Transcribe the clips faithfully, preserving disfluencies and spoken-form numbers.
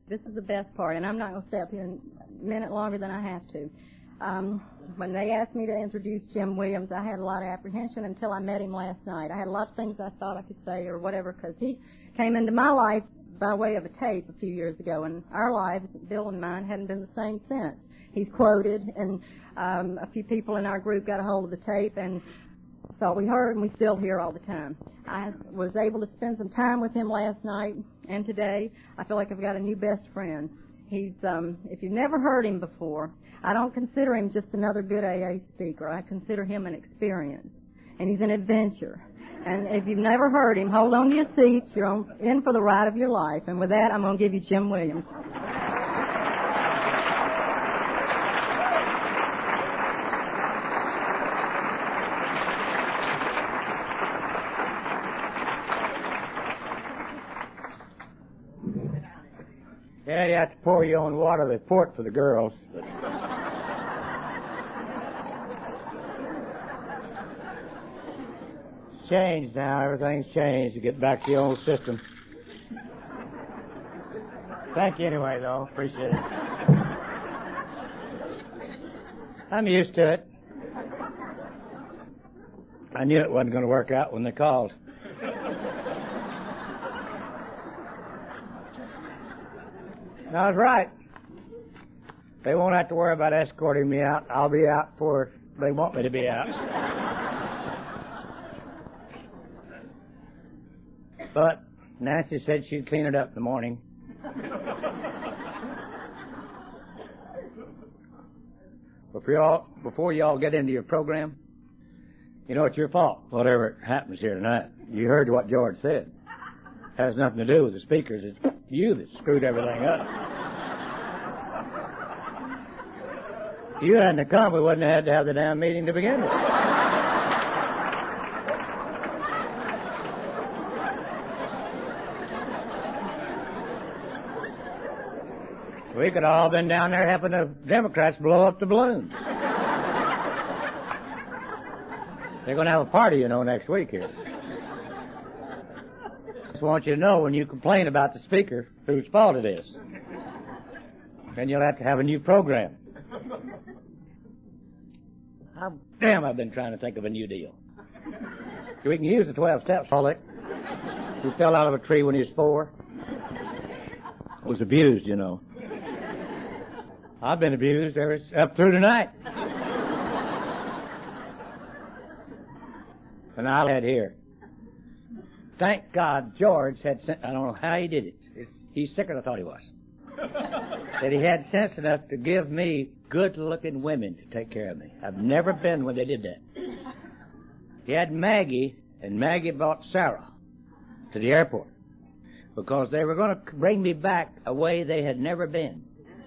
This is the best part, and I'm not going to stay up here a minute longer than I have to. Um, when they asked me to introduce Jim Williams, I had a lot of apprehension until I met him last night. I had a lot of things I thought I could say or whatever, because he came into my life by way of a tape a few years ago, and our lives, Bill and mine, hadn't been the same since. He's quoted, and um, a few people in our group got a hold of the tape, and so we heard, and we still hear all the time. I was able to spend some time with him last night, and today I feel like I've got a new best friend. He's, um, if you've never heard him before, I don't consider him just another good A A speaker. I consider him an experience, and he's an adventure. And if you've never heard him, hold on to your seats. You're on, in for the ride of your life. And with that, I'm going to give you Jim Williams. Yeah, you have to pour your own water. They pour it for the girls. It's changed now. Everything's changed. You get back to your old system. Thank you anyway, though. Appreciate it. I'm used to it. I knew it wasn't going to work out when they called. No, I was right. They won't have to worry about escorting me out. I'll be out before they want me to be out. But Nancy said she'd clean it up in the morning. Before y'all, before y'all get into your program, you know, it's your fault, whatever happens here tonight. You heard what George said. It has nothing to do with the speakers. It's you that screwed everything up. If you hadn't have come, we wouldn't have had to have the damn meeting to begin with. We could have all been down there helping the Democrats blow up the balloons. They're going to have a party, you know, next week here. I want you to know when you complain about the speaker whose fault it is. Then you'll have to have a new program. How damn I've been trying to think of a new deal. We can use the twelve steps, Pollock. He fell out of a tree when he was four. Was abused, you know. I've been abused ever up through tonight. And I'll add here. Thank God George had sense. I don't know how he did it. He's sicker than I thought he was. That he had sense enough to give me good-looking women to take care of me. I've never been when they did that. He had Maggie, and Maggie brought Sarah to the airport because they were going to bring me back a way they had never been.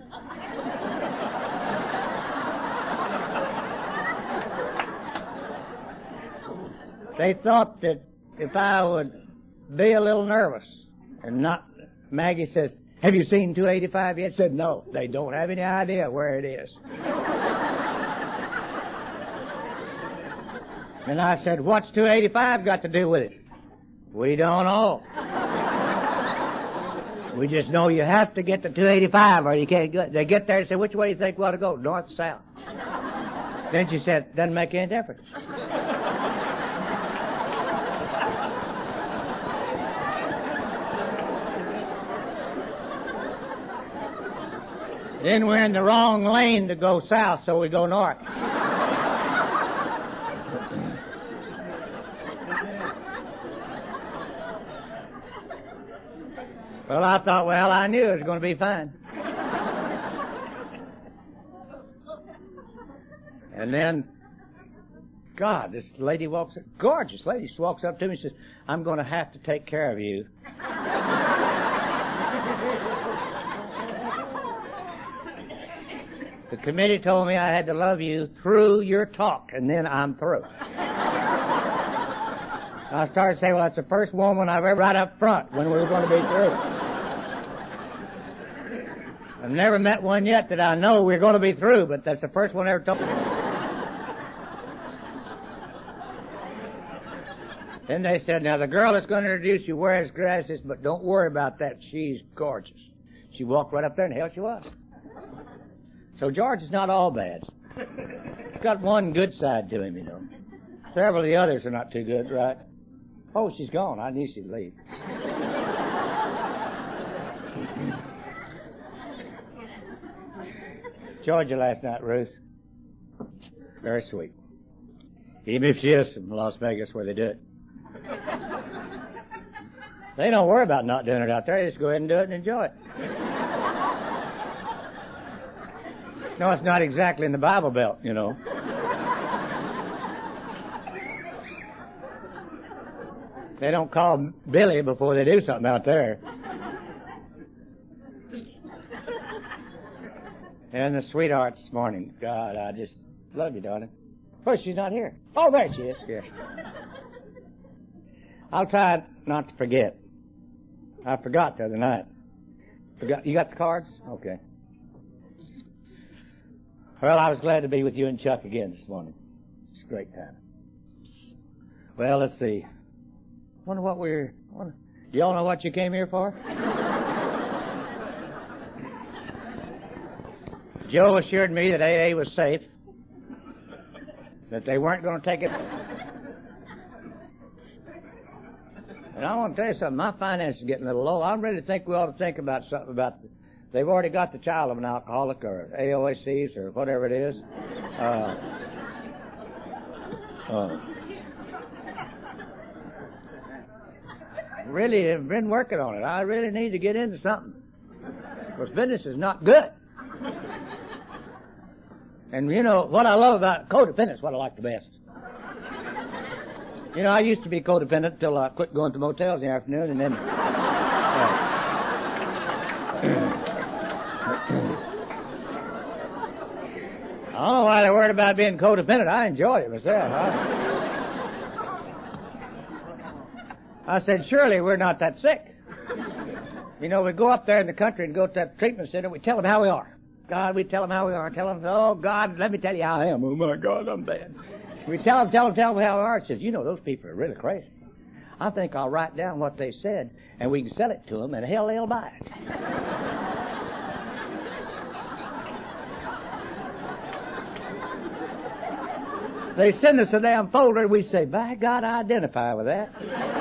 They thought that if I would be a little nervous and not, Maggie says, have you seen two eighty-five yet? I said, no, they don't have any idea where it is. And I said, what's two eighty-five got to do with it? We don't know. We just know you have to get to two eighty-five or you can't go. They get there and say, which way do you think we ought to go, north or south? Then she said, doesn't make any difference. Then we're in the wrong lane to go south, so we go north. Well, I thought, well, I knew it was going to be fine. And then, God, this lady walks up, gorgeous lady, she walks up to me and says, I'm going to have to take care of you. The committee told me I had to love you through your talk, and then I'm through. I started saying, well, that's the first woman I've ever right up front when we were going to be through. I've never met one yet that I know we're going to be through, but that's the first one I ever told me. Then they said, now the girl that's going to introduce you wears glasses, but don't worry about that. She's gorgeous. She walked right up there, and hell she was. So George is not all bad. He's got one good side to him, you know. Several of the others are not too good, right? Oh, she's gone. I knew she'd leave. Georgia last night, Ruth. Very sweet. Even if she is from Las Vegas where they do it. They don't worry about not doing it out there. They just go ahead and do it and enjoy it. No, it's not exactly in the Bible Belt, you know. They don't call Billy before they do something out there. And the sweetheart this morning. God, I just love you, darling. First, she's not here. Oh, there she is. Yeah. I'll try not to forget. I forgot the other night. Forgot. You got the cards? Okay. Well, I was glad to be with you and Chuck again this morning. It's a great time. Well, let's see. Wonder what we're... Wonder, you all know what you came here for? Joe assured me that A A was safe, that they weren't going to take it. And I want to tell you something. My finances are getting a little low. I'm ready to think we ought to think about something about... The, they've already got the child of an alcoholic or A O S Cs or whatever it is. Uh, uh, really have been working on it. I really need to get into something. Because business is not good. And, you know, what I love about codependence is what I like the best. You know, I used to be codependent until I quit going to motels in the afternoon, and then... Uh, I don't know why they're worried about being codependent. I enjoyed it myself. I, I said, surely we're not that sick. You know, we go up there in the country and go to that treatment center, we tell them how we are. God, we tell them how we are. Tell them, oh, God, let me tell you how I am. Oh, my God, I'm bad. We tell them, tell them, tell them how we are. It says, you know, those people are really crazy. I think I'll write down what they said, and we can sell it to them, and hell, they'll buy it. They send us a damn folder, and we say, by God, I identify with that.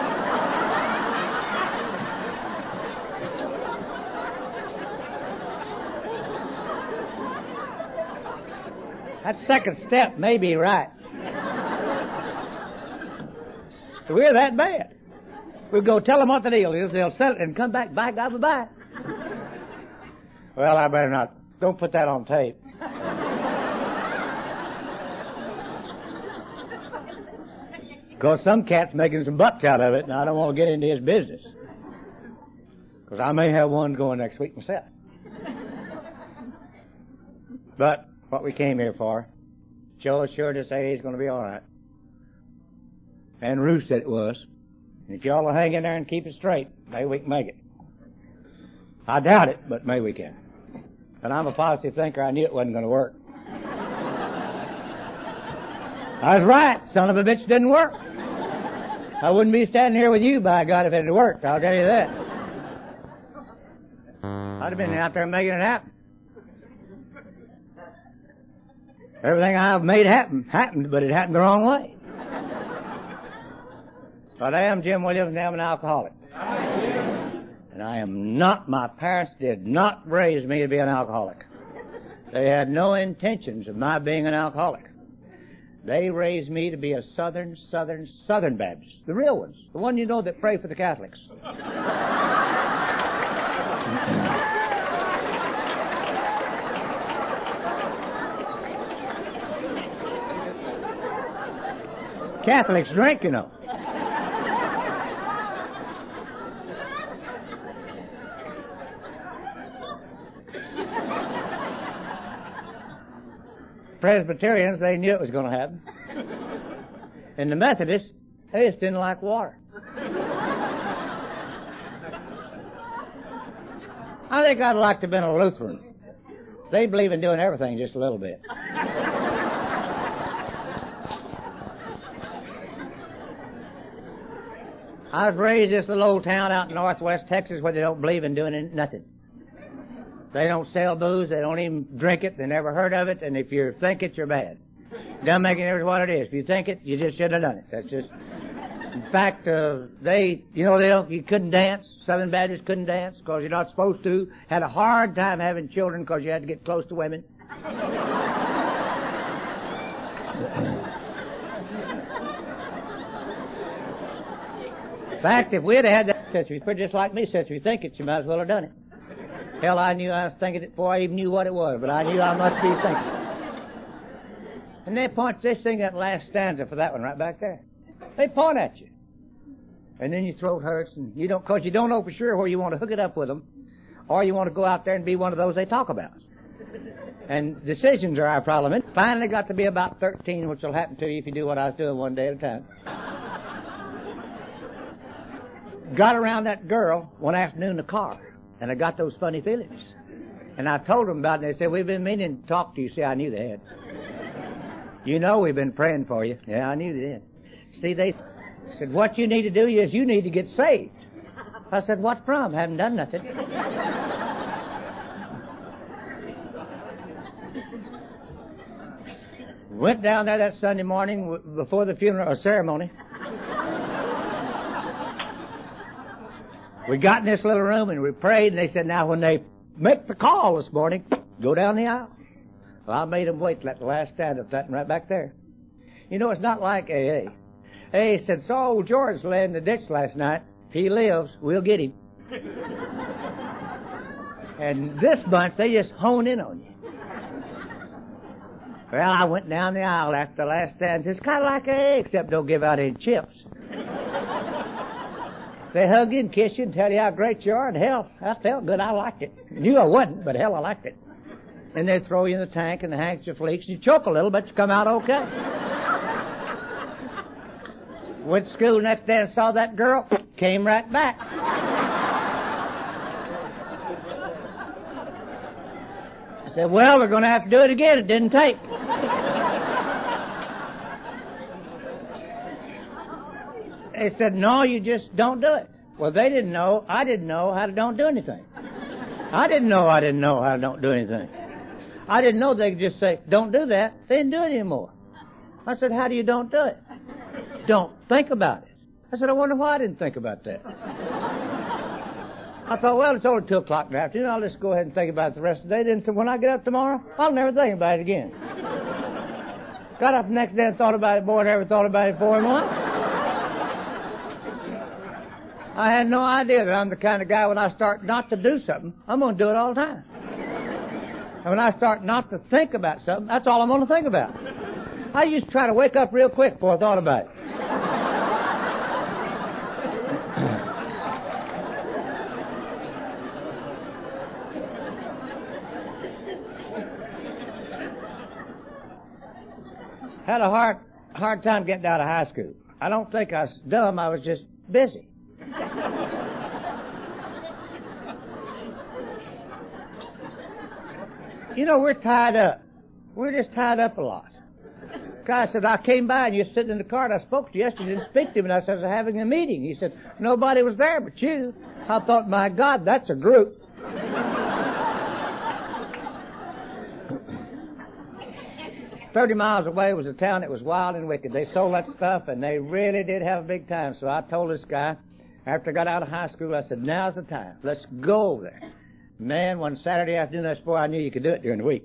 That second step may be right. We're that bad. We'll go tell them what the deal is. They'll sell it and come back. By God, we'll buy it. Well, I better not. Don't put that on tape. Because some cat's making some bucks out of it, and I don't want to get into his business. Because I may have one going next week myself. But what we came here for, Joe assured us A A's going to be all right. And Ruth said it was. And if y'all will hang in there and keep it straight, maybe we can make it. I doubt it, but maybe we can. And I'm a positive thinker. I knew it wasn't going to work. I was right. Son of a bitch didn't work. I wouldn't be standing here with you, by God, if it had worked. I'll tell you that. I'd have been out there making it happen. Everything I've made happen happened, but it happened the wrong way. But I am Jim Williams, and I'm an alcoholic. And I am not, my parents did not raise me to be an alcoholic. They had no intentions of my being an alcoholic. They raised me to be a Southern, Southern, Southern Baptist. The real ones. The one you know that pray for the Catholics. Catholics drink, you know. Presbyterians, they knew it was going to happen. And the Methodists, they just didn't like water. I think I'd like to have been a Lutheran. They believe in doing everything just a little bit. I was raised in this little old town out in northwest Texas where they don't believe in doing nothing. They don't sell booze. They don't even drink it. They never heard of it. And if you think it, you're bad. Doesn't make any difference what it is. If you think it, you just shouldn't have done it. That's just... In fact, uh, they, you know, they you couldn't dance. Southern Baptists couldn't dance because you're not supposed to. Had a hard time having children because you had to get close to women. In fact, if we'd have had that, since you're just like me, since you think it, you might as well have done it. Hell, I knew I was thinking it before I even knew what it was, but I knew I must be thinking. And they point, they sing that last stanza for that one right back there. They point at you. And then your throat hurts, and you don't, because you don't know for sure where you want to hook it up with them, or you want to go out there and be one of those they talk about. And decisions are our problem. It finally got to be about thirteen, which will happen to you if you do what I was doing one day at a time. Got around that girl one afternoon in the car, and I got those funny feelings. And I told them about it, and they said, we've been meaning to talk to you. See, I knew they had. You know we've been praying for you. Yeah, I knew they did. See, they said, what you need to do is you need to get saved. I said, what from? Haven't done nothing. Went down there that Sunday morning w- before the funeral or ceremony. We got in this little room and we prayed, and they said, now when they make the call this morning, go down the aisle. Well, I made them wait till that last stand up, that right back there. You know, it's not like A A. A A said, saw old George lay in the ditch last night. He lives. We'll get him. And this bunch, they just hone in on you. Well, I went down the aisle after the last stand. It's kind of like A A, except don't give out any chips. They hug you and kiss you and tell you how great you are, and hell, I felt good. I liked it. I knew I wouldn't, but hell, I liked it. And they throw you in the tank, and the handkerchief leaks. You choke a little, but you come out okay. Went to school next day and saw that girl. Came right back. I said, well, we're going to have to do it again. It didn't take. They said, no, you just don't do it. Well, they didn't know. I didn't know how to don't do anything. I didn't know I didn't know how to don't do anything. I didn't know they could just say, don't do that. They didn't do it anymore. I said, how do you don't do it? Don't think about it. I said, I wonder why I didn't think about that. I thought, well, it's only two o'clock in the afternoon. I'll just go ahead and think about it the rest of the day. Then when I get up tomorrow, I'll never think about it again. Got up the next day and thought about it more than I ever thought about it before in my life. I had no idea that I'm the kind of guy, when I start not to do something, I'm going to do it all the time. And when I start not to think about something, that's all I'm going to think about. I used to try to wake up real quick before I thought about it. Had a hard, hard time getting out of high school. I don't think I was dumb. I was just busy. You know, we're tied up. We're just tied up a lot. Guy said, I came by and you're sitting in the car and I spoke to you yesterday. Didn't speak to him. And I said, I was having a meeting. He said, nobody was there but you. I thought, my God, that's a group. Thirty miles away was a town that was wild and wicked. They sold that stuff, and they really did have a big time. So I told this guy, after I got out of high school, I said, now's the time. Let's go over there. Man, one Saturday afternoon, that's before I knew you could do it during the week.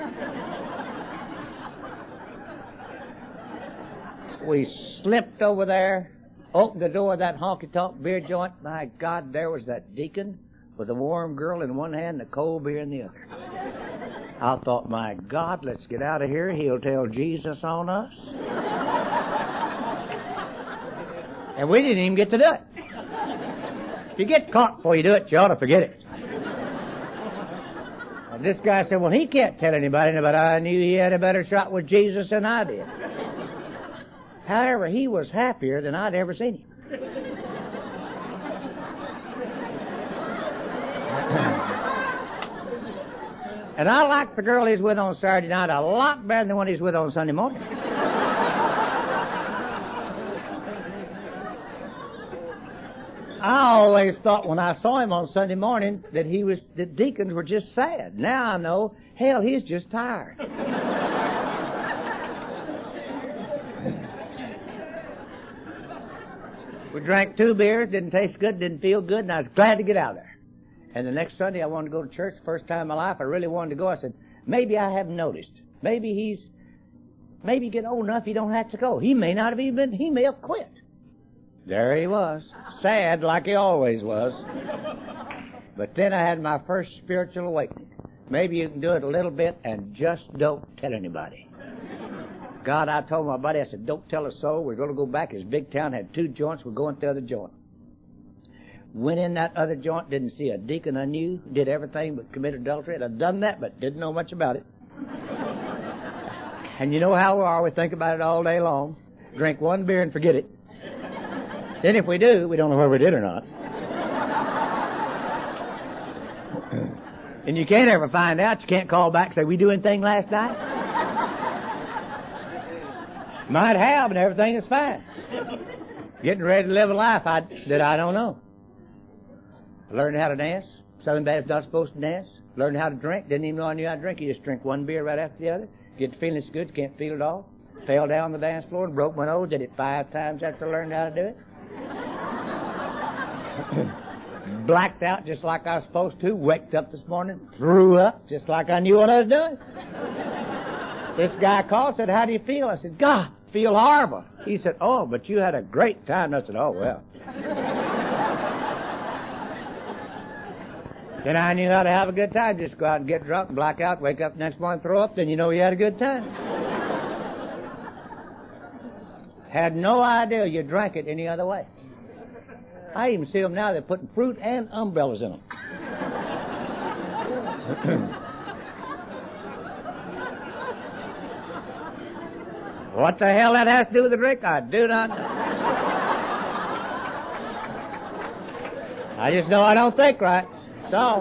We slipped over there, opened the door of that honky-tonk beer joint. My God, there was that deacon with a warm girl in one hand and a cold beer in the other. I thought, my God, let's get out of here. He'll tell Jesus on us. And we didn't even get to do it. If you get caught before you do it, you ought to forget it. And this guy said, well, he can't tell anybody, but I knew he had a better shot with Jesus than I did. However, he was happier than I'd ever seen him. And I liked the girl he's with on Saturday night a lot better than the one he's with on Sunday morning. I always thought when I saw him on Sunday morning that he was, that deacons were just sad. Now I know, hell, he's just tired. We drank two beers, didn't taste good, didn't feel good, and I was glad to get out of there. And the next Sunday I wanted to go to church. First time in my life I really wanted to go. I said, maybe I haven't noticed. Maybe he's, maybe he get old enough he don't have to go. He may not have even, he may have quit. There he was, sad like he always was. But then I had my first spiritual awakening. Maybe you can do it a little bit and just don't tell anybody. God, I told my buddy, I said, don't tell a soul. We're going to go back. His big town had two joints. We're going to the other joint. Went in that other joint, didn't see a deacon I knew, did everything but commit adultery. I'd done that, but didn't know much about it. And you know how we are. We think about it all day long. Drink one beer and forget it. Then if we do, we don't know whether we did or not. And you can't ever find out. You can't call back and say, we do anything last night? Might have, and everything is fine. Getting ready to live a life I, that I don't know. Learned how to dance. Southern Baptist not supposed to dance. Learned how to drink. Didn't even know I knew how to drink. You just drink one beer right after the other. Get the feeling it's good. Can't feel it all. Fell down the dance floor and broke my nose. Did it five times after I learned how to do it. Blacked out just like I was supposed to. Waked up this morning. Threw up just like I knew what I was doing. This guy called, said, how do you feel? I said, God, feel horrible. He said, oh, but you had a great time. I said, oh, well. Then I knew how to have a good time. Just go out and get drunk, black out, wake up next morning, throw up, then you know you had a good time. Had no idea you drank it any other way. I even see them now, they're putting fruit and umbrellas in them. What the hell that has to do with the drink, I do not know. I just know I don't think right. So,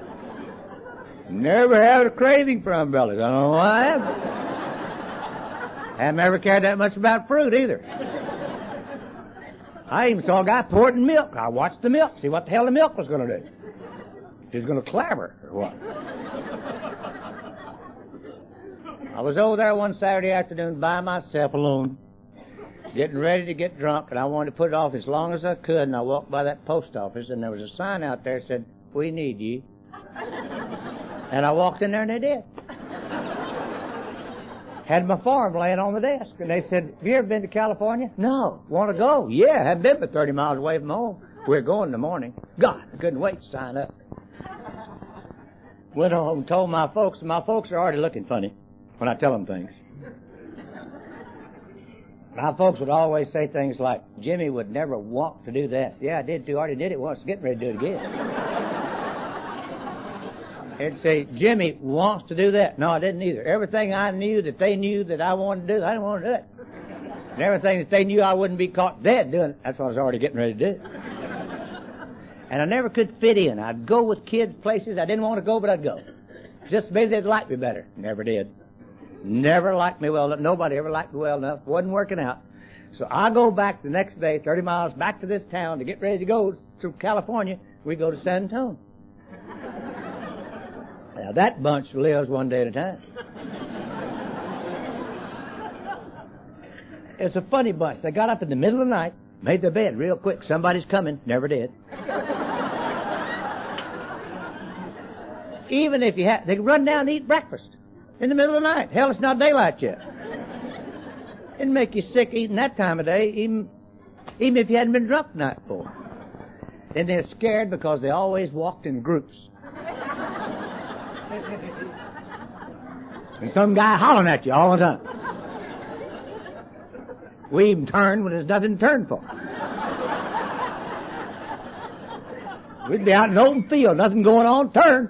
never had a craving for umbrellas. I don't know why I haven't. Haven't ever cared that much about fruit either. I even saw a guy pour it in milk. I watched the milk, see what the hell the milk was going to do. If he was going to clabber or what. I was over there one Saturday afternoon by myself alone, getting ready to get drunk, and I wanted to put it off as long as I could, and I walked by that post office, and there was a sign out there that said, we need you. And I walked in there, and they did. Had my form laying on the desk, and they said, have you ever been to California? No. Want to go? Yeah, haven't been but thirty miles away from home. We're going in the morning. God, I couldn't wait to sign up. Went home and told my folks, and my folks are already looking funny when I tell them things. My folks would always say things like, Jimmy would never want to do that. Yeah, I did too. I already did it once. Getting ready to do it again. They'd say, Jimmy wants to do that. No, I didn't either. Everything I knew that they knew that I wanted to do, I didn't want to do it. And everything that they knew I wouldn't be caught dead doing, that's what I was already getting ready to do. And I never could fit in. I'd go with kids places I didn't want to go, but I'd go. Just maybe they'd like me better. Never did. Never liked me well enough. Nobody ever liked me well enough. Wasn't working out. So I go back the next day, thirty miles back to this town to get ready to go to California. We go to San Antonio. Now that bunch lives one day at a time. It's a funny bunch. They got up in the middle of the night, made their bed real quick. Somebody's coming. Never did. Even if you had, they run down and eat breakfast in the middle of the night. Hell, it's not daylight yet. It'd make you sick eating that time of day, even, even if you hadn't been drunk the night before. Then they're scared because they always walked in groups. And some guy hollering at you all the time. We even turn when there's nothing to turn for. We'd be out in the open field, nothing going on, turn.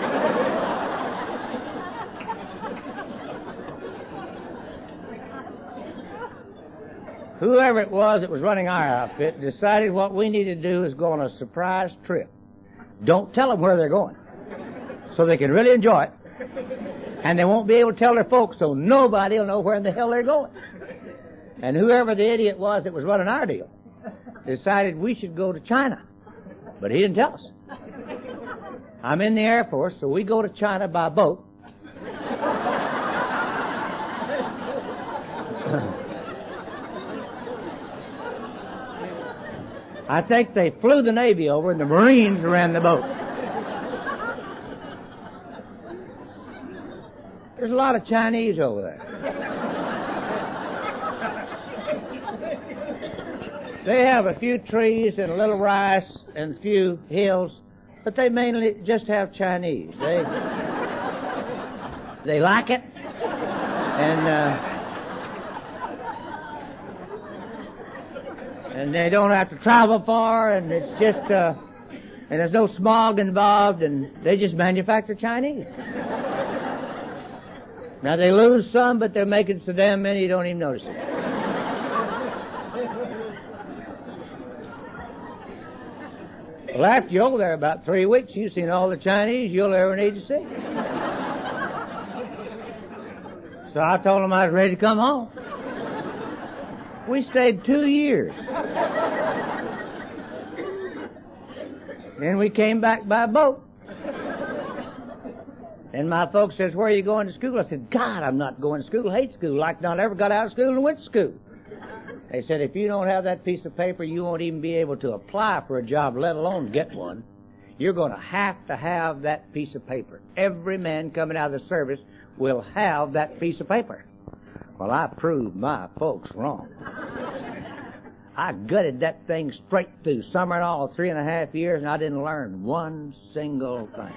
Whoever it was that was running our outfit decided what we needed to do is go on a surprise trip. Don't tell them where they're going, so they can really enjoy it. And they won't be able to tell their folks, so nobody will know where in the hell they're going. And whoever the idiot was that was running our deal decided we should go to China. But he didn't tell us. I'm in the Air Force, so we go to China by boat. I think they flew the Navy over and the Marines ran the boat. There's a lot of Chinese over there. They have a few trees and a little rice and a few hills, but they mainly just have Chinese. They they like it, and uh, and they don't have to travel far, and it's just uh, and there's no smog involved, and they just manufacture Chinese. Now they lose some, but they're making so damn many you don't even notice it. Well, after you're over there about three weeks, you've seen all the Chinese you'll ever need to see. So I told them I was ready to come home. We stayed two years. Then we came back by boat. And my folks says, where are you going to school? I said, God, I'm not going to school. I hate school. Like not ever got out of school and went to school. They said, if you don't have that piece of paper, you won't even be able to apply for a job, let alone get one. You're going to have to have that piece of paper. Every man coming out of the service will have that piece of paper. Well, I proved my folks wrong. I gutted that thing straight through, summer and all, three and a half years, and I didn't learn one single thing.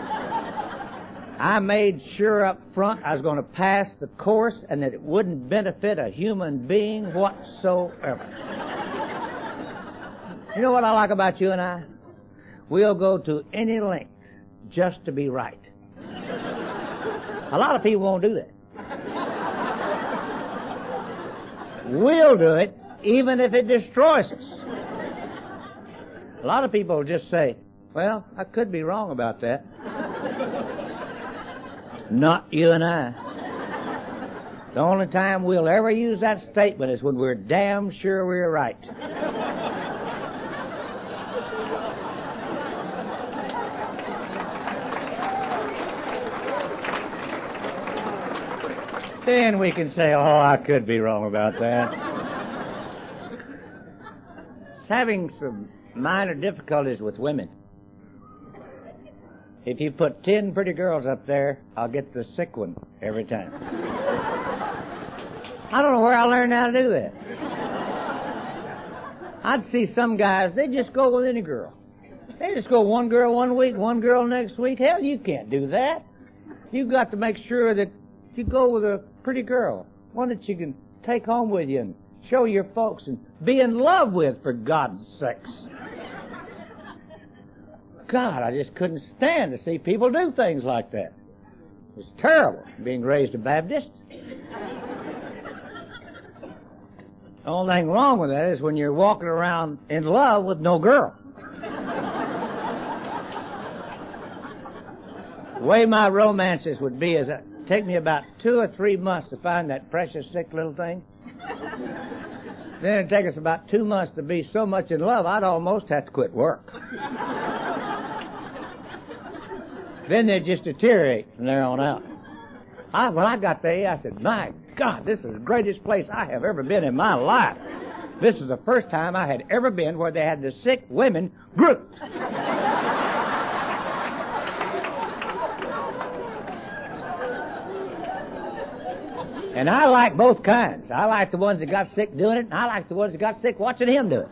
I made sure up front I was going to pass the course and that it wouldn't benefit a human being whatsoever. You know what I like about you and I? We'll go to any length just to be right. A lot of people won't do that. We'll do it even if it destroys us. A lot of people will just say, well, I could be wrong about that. Not you and I. The only time we'll ever use that statement is when we're damn sure we're right. Then we can say, oh, I could be wrong about that. It's having some minor difficulties with women. If you put ten pretty girls up there, I'll get the sick one every time. I don't know where I learned how to do that. I'd see some guys, they just go with any girl. They just go one girl one week, one girl next week. Hell, you can't do that. You've got to make sure that you go with a pretty girl, one that you can take home with you and show your folks and be in love with, for God's sakes. God, I just couldn't stand to see people do things like that. It was terrible, being raised a Baptist. The only thing wrong with that is when you're walking around in love with no girl. The way my romances would be is it take me about two or three months to find that precious sick little thing. Then it'd take us about two months to be so much in love, I'd almost have to quit work. Then they'd just deteriorate from there on out. I, when I got there, I said, my God, this is the greatest place I have ever been in my life. This is the first time I had ever been where they had the sick women grouped. And I like both kinds. I like the ones that got sick doing it, and I like the ones that got sick watching him do it.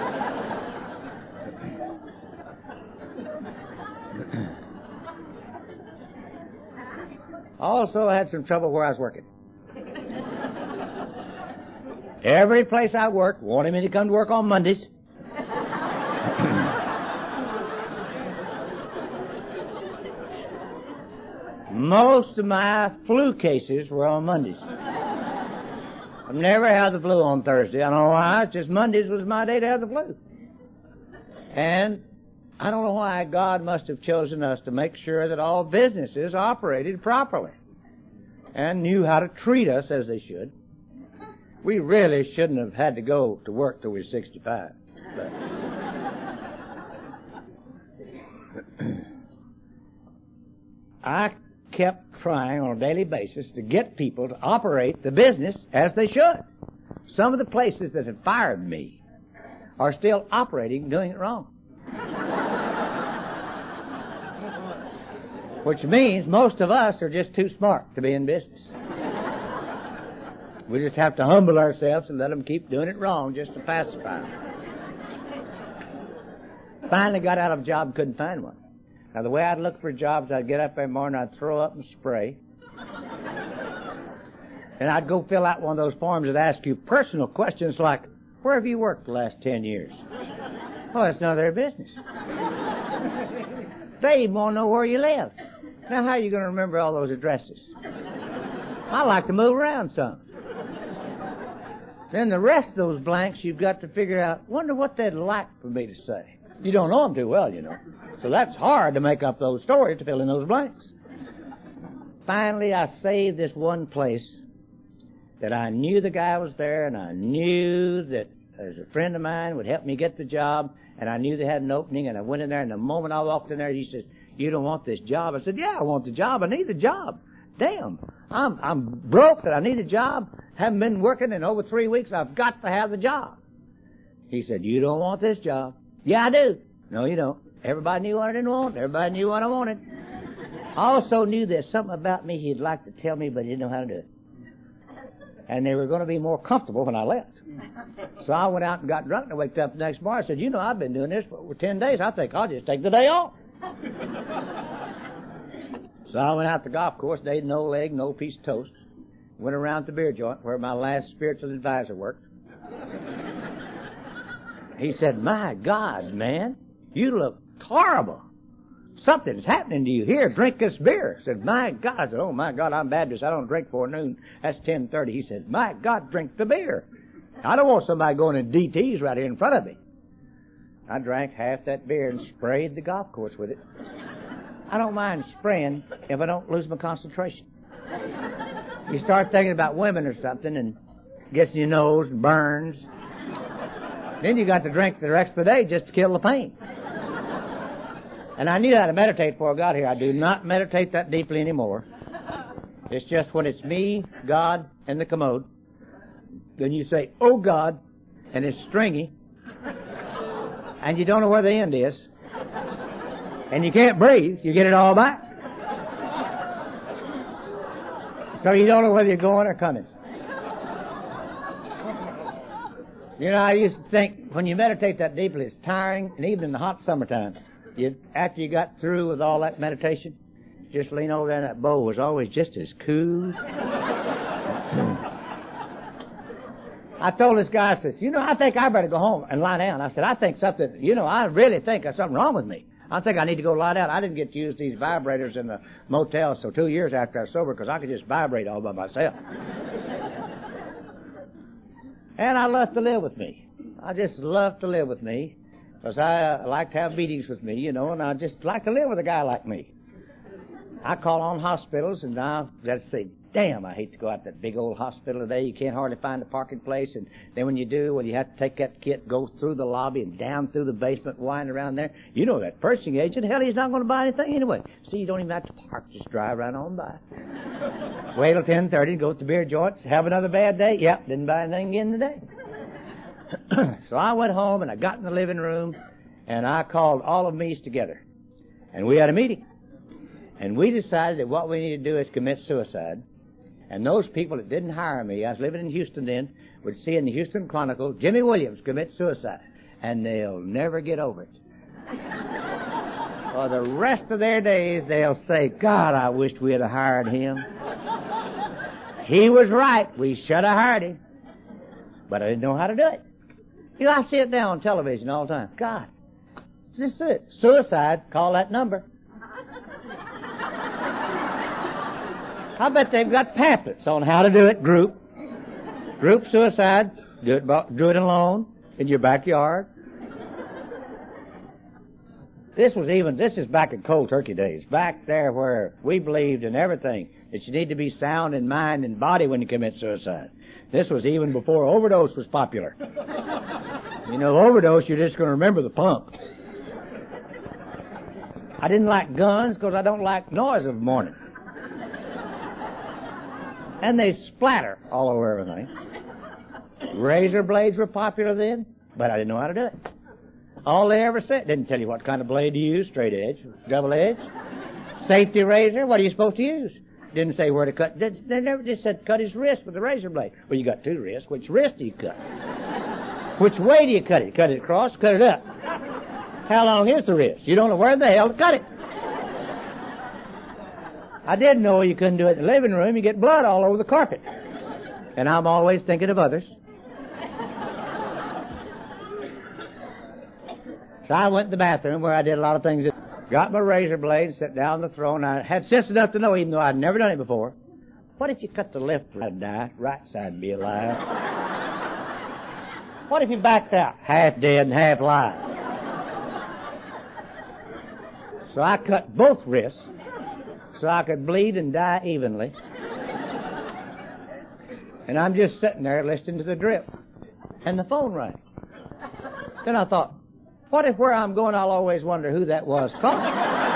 Also, I had some trouble where I was working. Every place I worked wanted me to come to work on Mondays. Most of my flu cases were on Mondays. I've never had the flu on Thursday. I don't know why. It's just Mondays was my day to have the flu. And I don't know why God must have chosen us to make sure that all businesses operated properly and knew how to treat us as they should. We really shouldn't have had to go to work till we were sixty-five. But I kept trying on a daily basis to get people to operate the business as they should. Some of the places that had fired me are still operating, doing it wrong. Which means most of us are just too smart to be in business. We just have to humble ourselves and let them keep doing it wrong just to pacify them. Finally got out of a job and couldn't find one. Now, the way I'd look for jobs, I'd get up every morning, I'd throw up and spray. And I'd go fill out one of those forms that ask you personal questions like, where have you worked the last ten years? Well, that's none of their business. They even won't know where you live. Now, how are you going to remember all those addresses? I like to move around some. Then the rest of those blanks, you've got to figure out, wonder what they'd like for me to say. You don't know them too well, you know. So that's hard to make up those stories, to fill in those blanks. Finally, I saved this one place that I knew the guy was there, and I knew that as a friend of mine would help me get the job, and I knew they had an opening, and I went in there, and the moment I walked in there, he said, you don't want this job? I said, yeah, I want the job. I need the job. Damn, I'm I'm broke, that I need a job. Haven't been working in over three weeks. I've got to have the job. He said, you don't want this job? Yeah, I do. No, you don't. Everybody knew what I didn't want. Everybody knew what I wanted. I also knew there's something about me he'd like to tell me, but he didn't know how to do it. And they were going to be more comfortable when I left. So I went out and got drunk, and I waked up the next morning. I said, you know, I've been doing this for ten days. I think I'll just take the day off. So I went out to the golf course, and ate no leg, no piece of toast. Went around to the beer joint where my last spiritual advisor worked. He said, my God, man, you look horrible. Something's happening to you. Here, drink this beer. I said, my God. I said, oh, my God, I'm Baptist. I don't drink before noon. That's ten thirty. He said, my God, drink the beer. I don't want somebody going in D Ts right here in front of me. I drank half that beer and sprayed the golf course with it. I don't mind spraying if I don't lose my concentration. You start thinking about women or something and gets in your nose and burns. Then you got to drink the rest of the day just to kill the pain. And I knew how to meditate before I got here. I do not meditate that deeply anymore. It's just when it's me, God, and the commode. Then you say, oh, God, and it's stringy. And you don't know where the end is. And you can't breathe. You get it all back. So you don't know whether you're going or coming. You know, I used to think when you meditate that deeply, it's tiring, and even in the hot summertime, you, after you got through with all that meditation, just lean over there, and that bowl was always just as cool. I told this guy, I said, you know, I think I better go home and lie down. I said, I think something, you know, I really think there's something wrong with me. I think I need to go lie down. I didn't get to use these vibrators in the motel, so two years after I was sober, because I could just vibrate all by myself. And I love to live with me. I just love to live with me, because I uh, like to have meetings with me, you know, and I just like to live with a guy like me. I call on hospitals, and I just say, damn, I hate to go out to that big old hospital today. You can't hardly find a parking place. And then when you do, well, you have to take that kit, go through the lobby and down through the basement, wind around there. You know that purchasing agent, hell, he's not going to buy anything anyway. See, you don't even have to park. Just drive right on by. Wait till ten thirty, go to the beer joint, have another bad day. Yep, didn't buy anything again today. So I went home, and I got in the living room, and I called all of me's together. And we had a meeting. And we decided that what we need to do is commit suicide. And those people that didn't hire me, I was living in Houston then, would see in the Houston Chronicle, Jimmy Williams commit suicide. And they'll never get over it. For the rest of their days, they'll say, God, I wished we had hired him. He was right. We should have hired him. But I didn't know how to do it. You know, I see it now on television all the time. God, this is it. Suicide, call that number. I bet they've got pamphlets on how to do it, group. Group suicide, do it, do it alone, in your backyard. This was even, this is back in cold turkey days, back there where we believed in everything, that you need to be sound in mind and body when you commit suicide. This was even before overdose was popular. You know, overdose, you're just going to remember the pump. I didn't like guns because I don't like noise of the morning. And they splatter all over everything. Razor blades were popular then, but I didn't know how to do it. All they ever said, didn't tell you what kind of blade to use, straight edge, double edge, safety razor, what are you supposed to use? Didn't say where to cut, they, they never just said cut his wrist with a razor blade. Well, you got two wrists, which wrist do you cut? Which way do you cut it? Cut it across, cut it up. How long is the wrist? You don't know where the hell to cut it. I did know you couldn't do it in the living room, you get blood all over the carpet. And I'm always thinking of others. So I went to the bathroom where I did a lot of things. Got my razor blade, sat down on the throne. I had sense enough to know, even though I'd never done it before, what if you cut the left side and die, right side and be alive? What if you backed out, half dead and half alive? So I cut both wrists so I could bleed and die evenly. And I'm just sitting there listening to the drip. And the phone rang. Then I thought, what if where I'm going I'll always wonder who that was calling?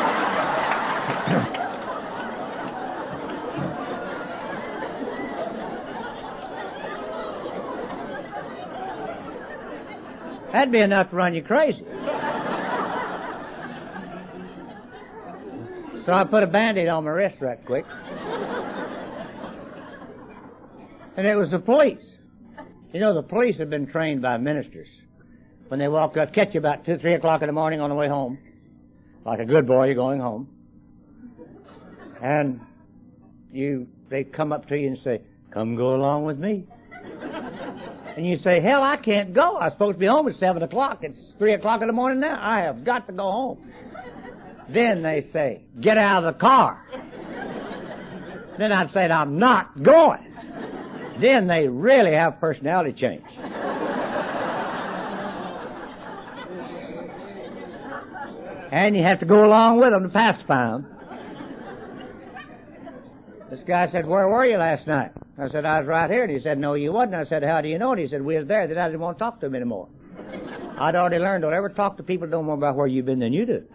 That'd be enough to run you crazy. So I put a Band-Aid on my wrist right quick. And it was the police. You know, the police have been trained by ministers. When they walk up, catch you about two, three o'clock in the morning on the way home. Like a good boy, you're going home. And you, they come up to you and say, come go along with me. And you say, hell, I can't go. I was supposed to be home at seven o'clock. It's three o'clock in the morning now. I have got to go home. Then they say, get out of the car. Then I'd say, I'm not going. Then they really have personality change. And you have to go along with them to pacify them. This guy said, where were you last night? I said, I was right here. And he said, no, you wasn't. I said, how do you know? And he said, we was there. Then I didn't want to talk to him anymore. I'd already learned, don't ever talk to people who know more about where you've been than you do.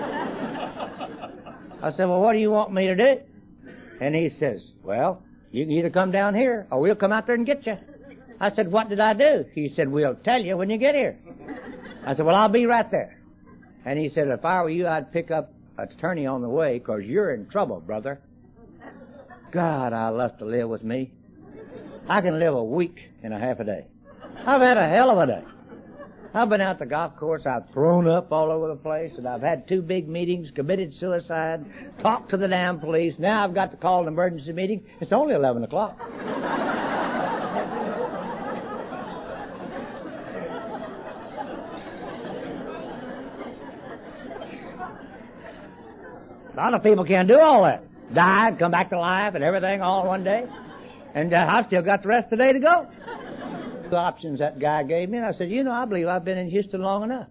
I said, well, what do you want me to do? And he says, well, you can either come down here or we'll come out there and get you. I said, what did I do? He said, we'll tell you when you get here. I said, well, I'll be right there. And he said, if I were you, I'd pick up an attorney on the way because you're in trouble, brother. God, I love to live with me. I can live a week and a half a day. I've had a hell of a day. I've been out the golf course. I've thrown up all over the place, and I've had two big meetings, committed suicide, talked to the damn police. Now I've got to call an emergency meeting. It's only eleven o'clock. A lot of people can't do all that. Died, come back to life, and everything all in one day. And uh, I've still got the rest of the day to go. The options that guy gave me, and I said, you know, I believe I've been in Houston long enough.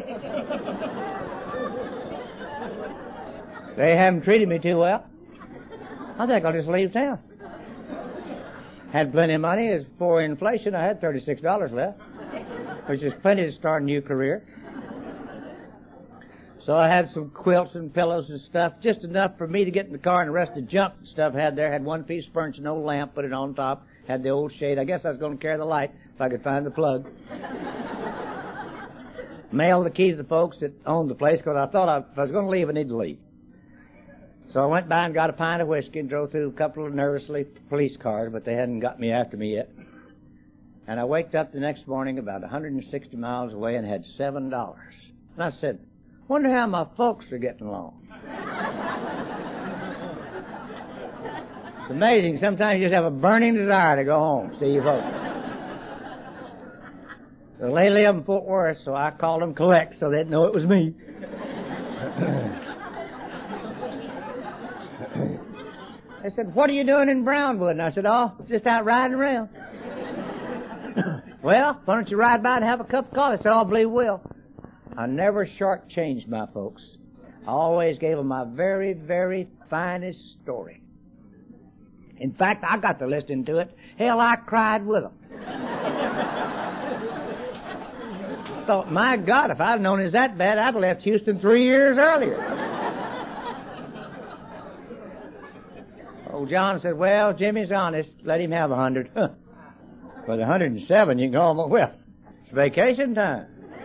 They haven't treated me too well. I think I'll just leave town. Had plenty of money. As for inflation, I had thirty-six dollars left, which is plenty to start a new career. So I had some quilts and pillows and stuff, just enough for me to get in the car, and the rest of the junk and stuff I had there. Had one piece of furniture, an old lamp, put it on top. Had the old shade. I guess I was going to carry the light if I could find the plug. Mailed the key to the folks that owned the place because I thought I, if I was going to leave, I need to leave. So I went by and got a pint of whiskey and drove through a couple of nervously police cars, but they hadn't got me after me yet. And I waked up the next morning about one hundred sixty miles away and had seven dollars. And I said, wonder how my folks are getting along. It's amazing. Sometimes you just have a burning desire to go home, see your folks. Well, they live in Fort Worth, so I called them collect so they'd know it was me. They said, what are you doing in Brownwood? And I said, oh, just out riding around. Well, why don't you ride by and have a cup of coffee? I said, oh, I believe we will. I never shortchanged my folks. I always gave them my very, very finest story. In fact, I got to listening to it. Hell, I cried with them. I thought, my God, if I'd known it was that bad, I'd have left Houston three years earlier. Old John said, well, Jimmy's honest. Let him have a hundred. Huh. For the hundred and seven, you can go almost, well, it's vacation time.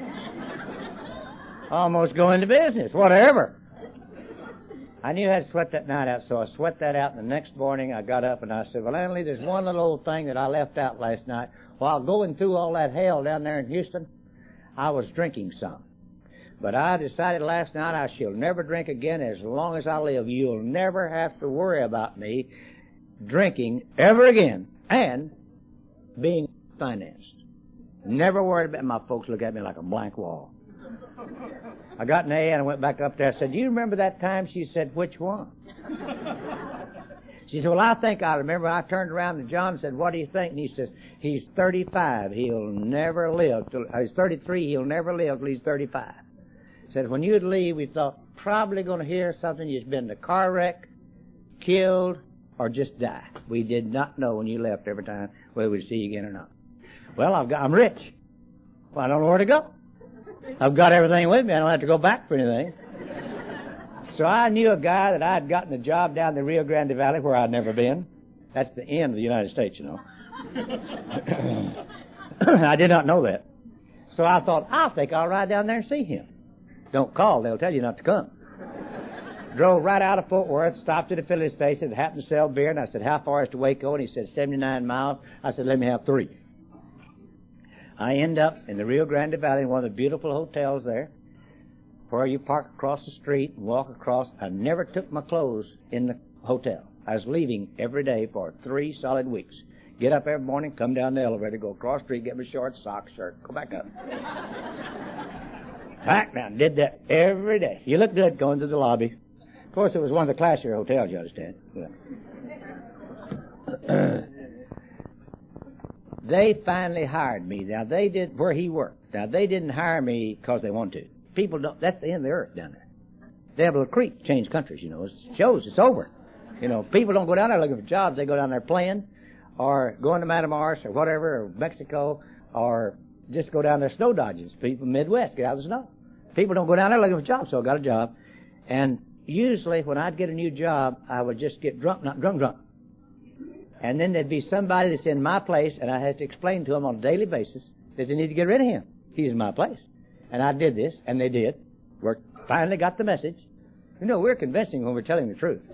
Almost go into business, whatever. I knew I had to sweat that night out, so I sweat that out, and the next morning I got up and I said, well, Annalie, there's one little old thing that I left out last night. While going through all that hell down there in Houston, I was drinking some. But I decided last night I shall never drink again as long as I live. You'll never have to worry about me drinking ever again and being financed. Never worried about my folks look at me like a blank wall. I got an A and I went back up there. I said, do you remember that time? She said, which one? She said, well, I think I remember. I turned around to John and said, what do you think? And he says, he's thirty-five. He'll never live. Till, uh, he's thirty-three. He'll never live till he's thirty-five. Said, when you'd leave, we thought probably going to hear something. You'd been in a car wreck, killed, or just died. We did not know when you left every time whether we'd see you again or not. Well, I've got, I'm rich. Well, I don't know where to go. I've got everything with me. I don't have to go back for anything. So I knew a guy that I had gotten a job down in the Rio Grande Valley where I'd never been. That's the end of the United States, you know. I did not know that. So I thought, I think I'll ride down there and see him. Don't call, they'll tell you not to come. Drove right out of Fort Worth, stopped at a filling station, happened to sell beer, and I said, how far is to Waco? And he said, seventy-nine miles. I said, let me have three. I end up in the Rio Grande Valley in one of the beautiful hotels there, where you park across the street and walk across. I never took my clothes in the hotel. I was leaving every day for three solid weeks. Get up every morning, come down the elevator, go across the street, get my shorts, socks, shirt, go back up. Back down. Did that every day. You look good going to the lobby. Of course, it was one of the classier hotels, you understand. Yeah. They finally hired me. Now, they did where he worked. Now, they didn't hire me because they wanted to. People don't, that's the end of the earth down there. They have a little creek, change countries, you know. It shows it's over. You know, people don't go down there looking for jobs. They go down there playing or going to Matamoros or whatever, or Mexico, or just go down there snow dodging. People in the Midwest get out of the snow. People don't go down there looking for jobs, so I got a job. And usually when I'd get a new job, I would just get drunk, not drunk, drunk. And then there'd be somebody that's in my place, and I had to explain to them on a daily basis that they need to get rid of him. He's in my place. And I did this, and they did. Worked, finally got the message. You know, we're convincing when we're telling the truth.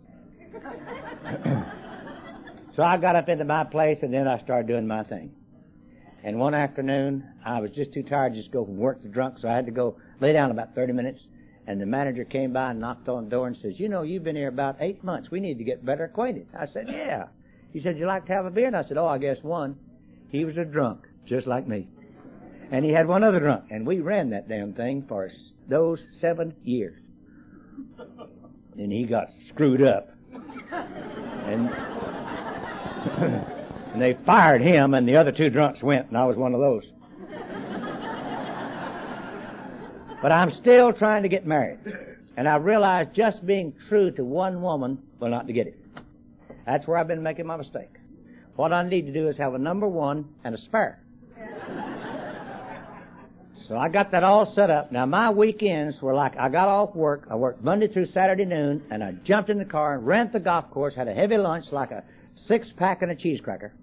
So I got up into my place, and then I started doing my thing. And one afternoon, I was just too tired to just go from work to drunk, so I had to go lay down about thirty minutes. And the manager came by and knocked on the door and says, you know, you've been here about eight months. We need to get better acquainted. I said, yeah. He said, you like to have a beer? And I said, oh, I guess one. He was a drunk, just like me. And he had one other drunk. And we ran that damn thing for those seven years. And he got screwed up. And, and they fired him, and the other two drunks went, and I was one of those. But I'm still trying to get married. And I realized just being true to one woman will not to get it. That's where I've been making my mistake. What I need to do is have a number one and a spare. So I got that all set up. Now, my weekends were like, I got off work, I worked Monday through Saturday noon, and I jumped in the car and ran to the golf course, had a heavy lunch like a six-pack and a cheese cracker.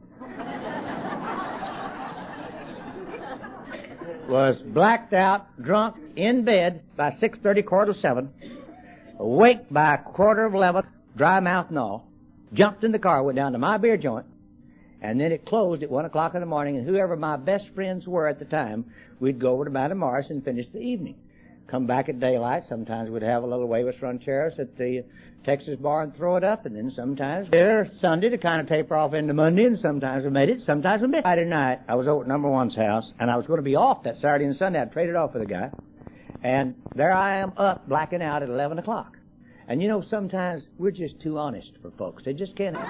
Was blacked out, drunk, in bed by six thirty, quarter to seven, awake by quarter of eleven, dry mouth and all, jumped in the car, went down to my beer joint, and then it closed at one o'clock in the morning, and whoever my best friends were at the time, we'd go over to Matamoros and finish the evening. Come back at daylight. Sometimes we'd have a little Wavis rancheros at the Texas bar and throw it up, and then sometimes there Sunday to kind of taper off into Monday, and sometimes we made it, sometimes we missed it. Friday night, I was over at number one's house, and I was going to be off that Saturday and Sunday. I'd traded off with a guy, and there I am up, blacking out at eleven o'clock. And you know, sometimes we're just too honest for folks. They just can't.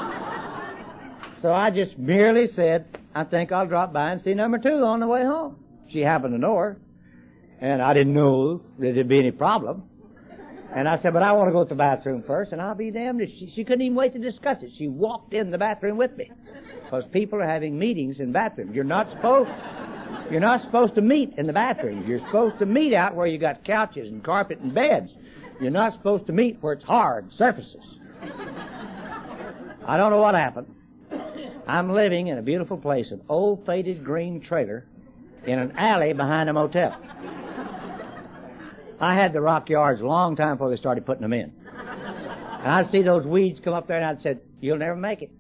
So I just merely said, I think I'll drop by and see number two on the way home. She happened to know her, and I didn't know that there'd be any problem. And I said, but I want to go to the bathroom first, and I'll be damned if she, she couldn't even wait to discuss it. She walked in the bathroom with me, because people are having meetings in bathrooms. You're not supposed, you're not supposed to meet in the bathrooms. You're supposed to meet out where you got couches and carpet and beds. You're not supposed to meet where it's hard surfaces. I don't know what happened. I'm living in a beautiful place, an old faded green trailer in an alley behind a motel. I had the rock yards a long time before they started putting them in. And I'd see those weeds come up there, and I'd say, you'll never make it.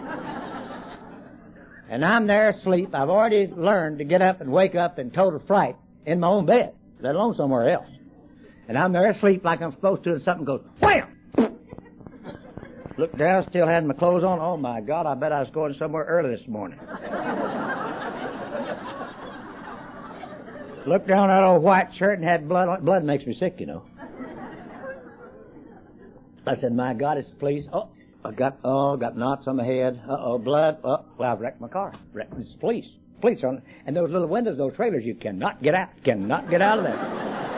And I'm there asleep. I've already learned to get up and wake up in total fright in my own bed, let alone somewhere else. And I'm there asleep like I'm supposed to, and something goes, wham! Look down, still had my clothes on. Oh, my God, I bet I was going somewhere early this morning. Looked down that old white shirt and had blood on it. Blood makes me sick, you know. I said, my God, it's the police. Oh, I got, oh, got knots on my head. Uh-oh, blood. Oh, well, I've wrecked my car. Wrecked, it's police. Police on it. And those little windows, those trailers, you cannot get out. Cannot get out of there.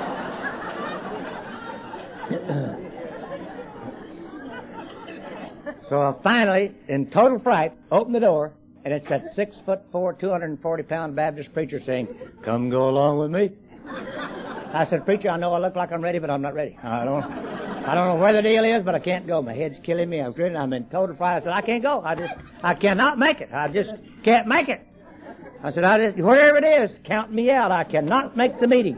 So I finally, in total fright, opened the door, and it's that six foot four, two hundred forty pound Baptist preacher saying, come go along with me. I said, preacher, I know I look like I'm ready, but I'm not ready. I don't I don't know where the deal is, but I can't go. My head's killing me. I'm grinning. I'm in total fright. I said, I can't go. I just, I cannot make it. I just can't make it. I said, I just, whatever it is, count me out. I cannot make the meeting.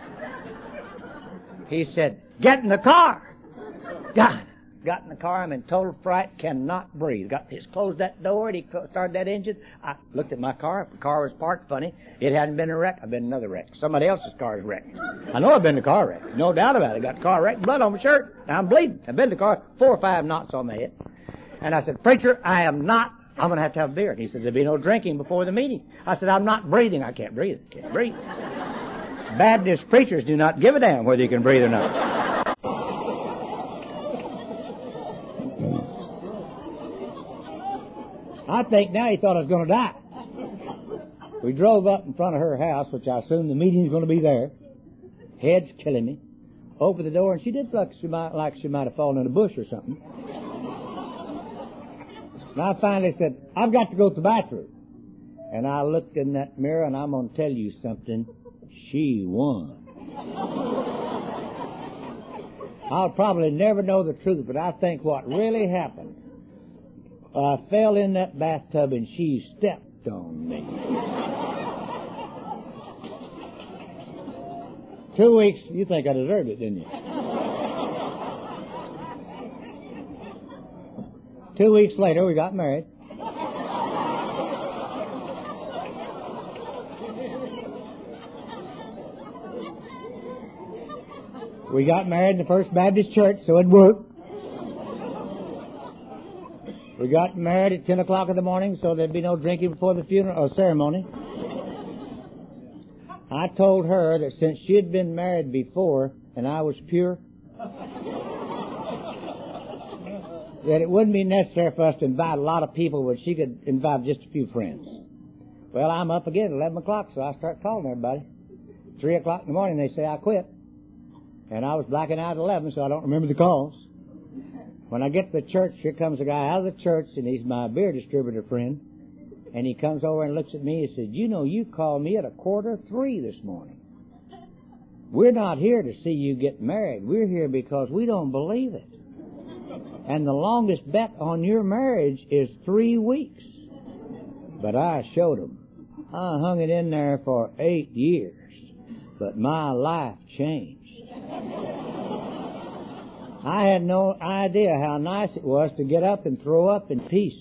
He said, get in the car. God. Got in the car, I'm in total fright, cannot breathe. Got just closed that door, and he started that engine. I looked at my car. The car was parked funny. It hadn't been a wreck. I've been in another wreck. Somebody else's car is wrecked. I know I've been in a car wreck. No doubt about it. Got the car wrecked, blood on my shirt. Now I'm bleeding. I've been in the car, four or five knots on my head. And I said, preacher, I am not, I'm going to have to have a beer. And he said, there'll be no drinking before the meeting. I said, I'm not breathing. I can't breathe. I can't breathe. Baptist preachers do not give a damn whether you can breathe or not. I think now he thought I was going to die. We drove up in front of her house, which I assumed the meeting's going to be there. Head's killing me. Opened the door, and she did look she might, like she might have fallen in a bush or something. And I finally said, I've got to go to the bathroom. And I looked in that mirror, and I'm going to tell you something. She won. I'll probably never know the truth, but I think what really happened, I fell in that bathtub and she stepped on me. Two weeks, you think I deserved it, didn't you? Two weeks later, we got married. We got married in the First Baptist Church, so it worked. We got married at ten o'clock in the morning, so there'd be no drinking before the funeral or ceremony. I told her that since she had been married before and I was pure, that it wouldn't be necessary for us to invite a lot of people, but she could invite just a few friends. Well, I'm up again at eleven o'clock, so I start calling everybody. Three o'clock in the morning, they say I quit. And I was blacking out at eleven, so I don't remember the calls. When I get to the church, here comes a guy out of the church, and he's my beer distributor friend. And he comes over and looks at me and says, you know, you called me at a quarter three this morning. We're not here to see you get married. We're here because we don't believe it. And the longest bet on your marriage is three weeks. But I showed him. I hung it in there for eight years. But my life changed. I had no idea how nice it was to get up and throw up in peace.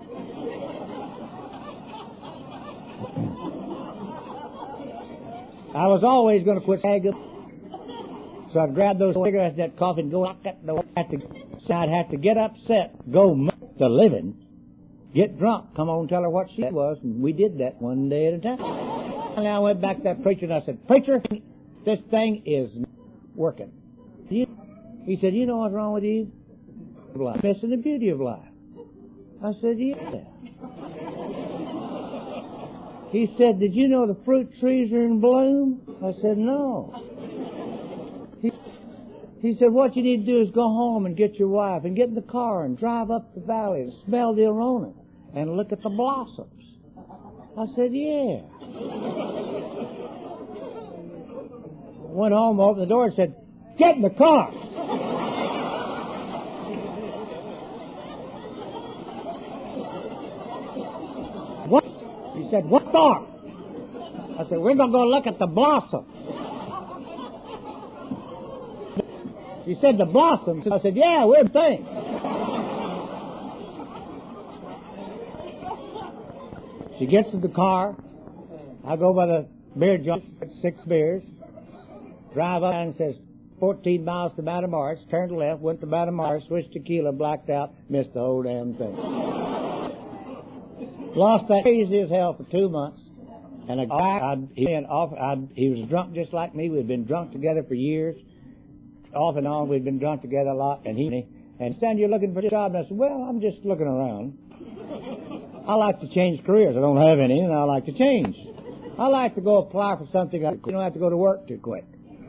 I was always going to quit sagging, so I'd grab those cigarettes, that coffee, and go knock at the door. I'd have to get upset, go make the living, get drunk, come on and tell her what she was, and we did that one day at a time. And I went back to that preacher and I said, preacher, this thing is working. He said, you know what's wrong with you? Missing the beauty of life. I said, yeah. He said, did you know the fruit trees are in bloom? I said, no. He, he said, what you need to do is go home and get your wife and get in the car and drive up the valley and smell the aroma and look at the blossoms. I said, yeah. Went home, opened the door and said, get in the car. She said, what for? I said, we're going to go look at the blossom. She said, the blossoms? I said, yeah, weird thing. She gets in the car. I go by the beer joint, get six beers, drive up and says, fourteen miles to Matamoros, turned left, went to Matamoros, switched tequila, blacked out, missed the whole damn thing. Lost that crazy as hell for two months. And a guy, I'd, he, went off, I'd, he was drunk just like me. We'd been drunk together for years. Off and on, we'd been drunk together a lot. And he, and Stan, you're looking for a job? And I said, well, I'm just looking around. I like to change careers. I don't have any, and I like to change. I like to go apply for something. You don't have to go to work too quick.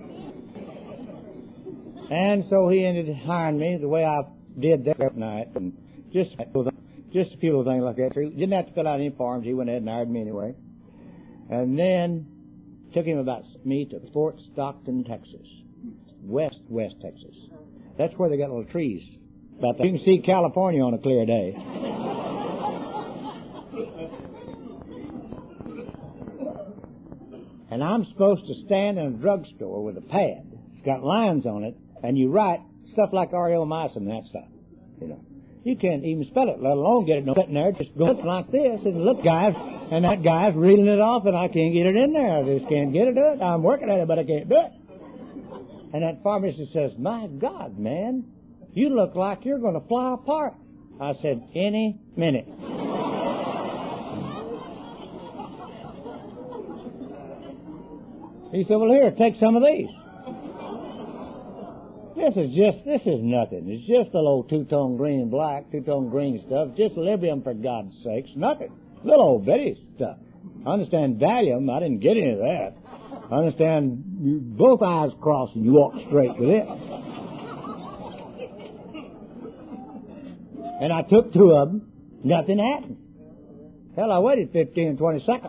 And so he ended up hiring me the way I did that night, and just just a few little things like that. He didn't have to fill out any forms. He went ahead and hired me anyway. And then took him about me to Fort Stockton, Texas, west west Texas. That's where they got little trees. About that. You can see California on a clear day. And I'm supposed to stand in a drugstore with a pad. It's got lines on it, and you write stuff like areomycin and that stuff. You know, you can't even spell it, let alone get it sitting there. Just go like this, and look, guys, and that guy's reeling it off, and I can't get it in there. I just can't get it. Do it. I'm working at it, but I can't do it. And that pharmacist says, "My God, man, you look like you're going to fly apart." I said, "Any minute." He said, "Well, here, take some of these." This is just, this is nothing. It's just a little two-tone green and black, two-tone green stuff. Just Librium, for God's sakes. Nothing. Little old bitty stuff. I understand Valium. I didn't get any of that. I understand you, both eyes crossed and you walk straight with it. And I took two of them. Nothing happened. Hell, I waited fifteen and twenty seconds.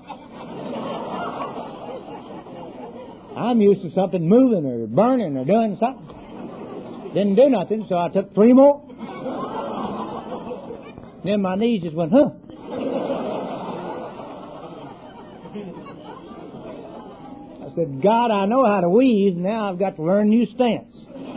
I'm used to something moving or burning or doing something. Didn't do nothing, so I took three more. Then my knees just went, huh. I said, God, I know how to weave. Now I've got to learn new stance.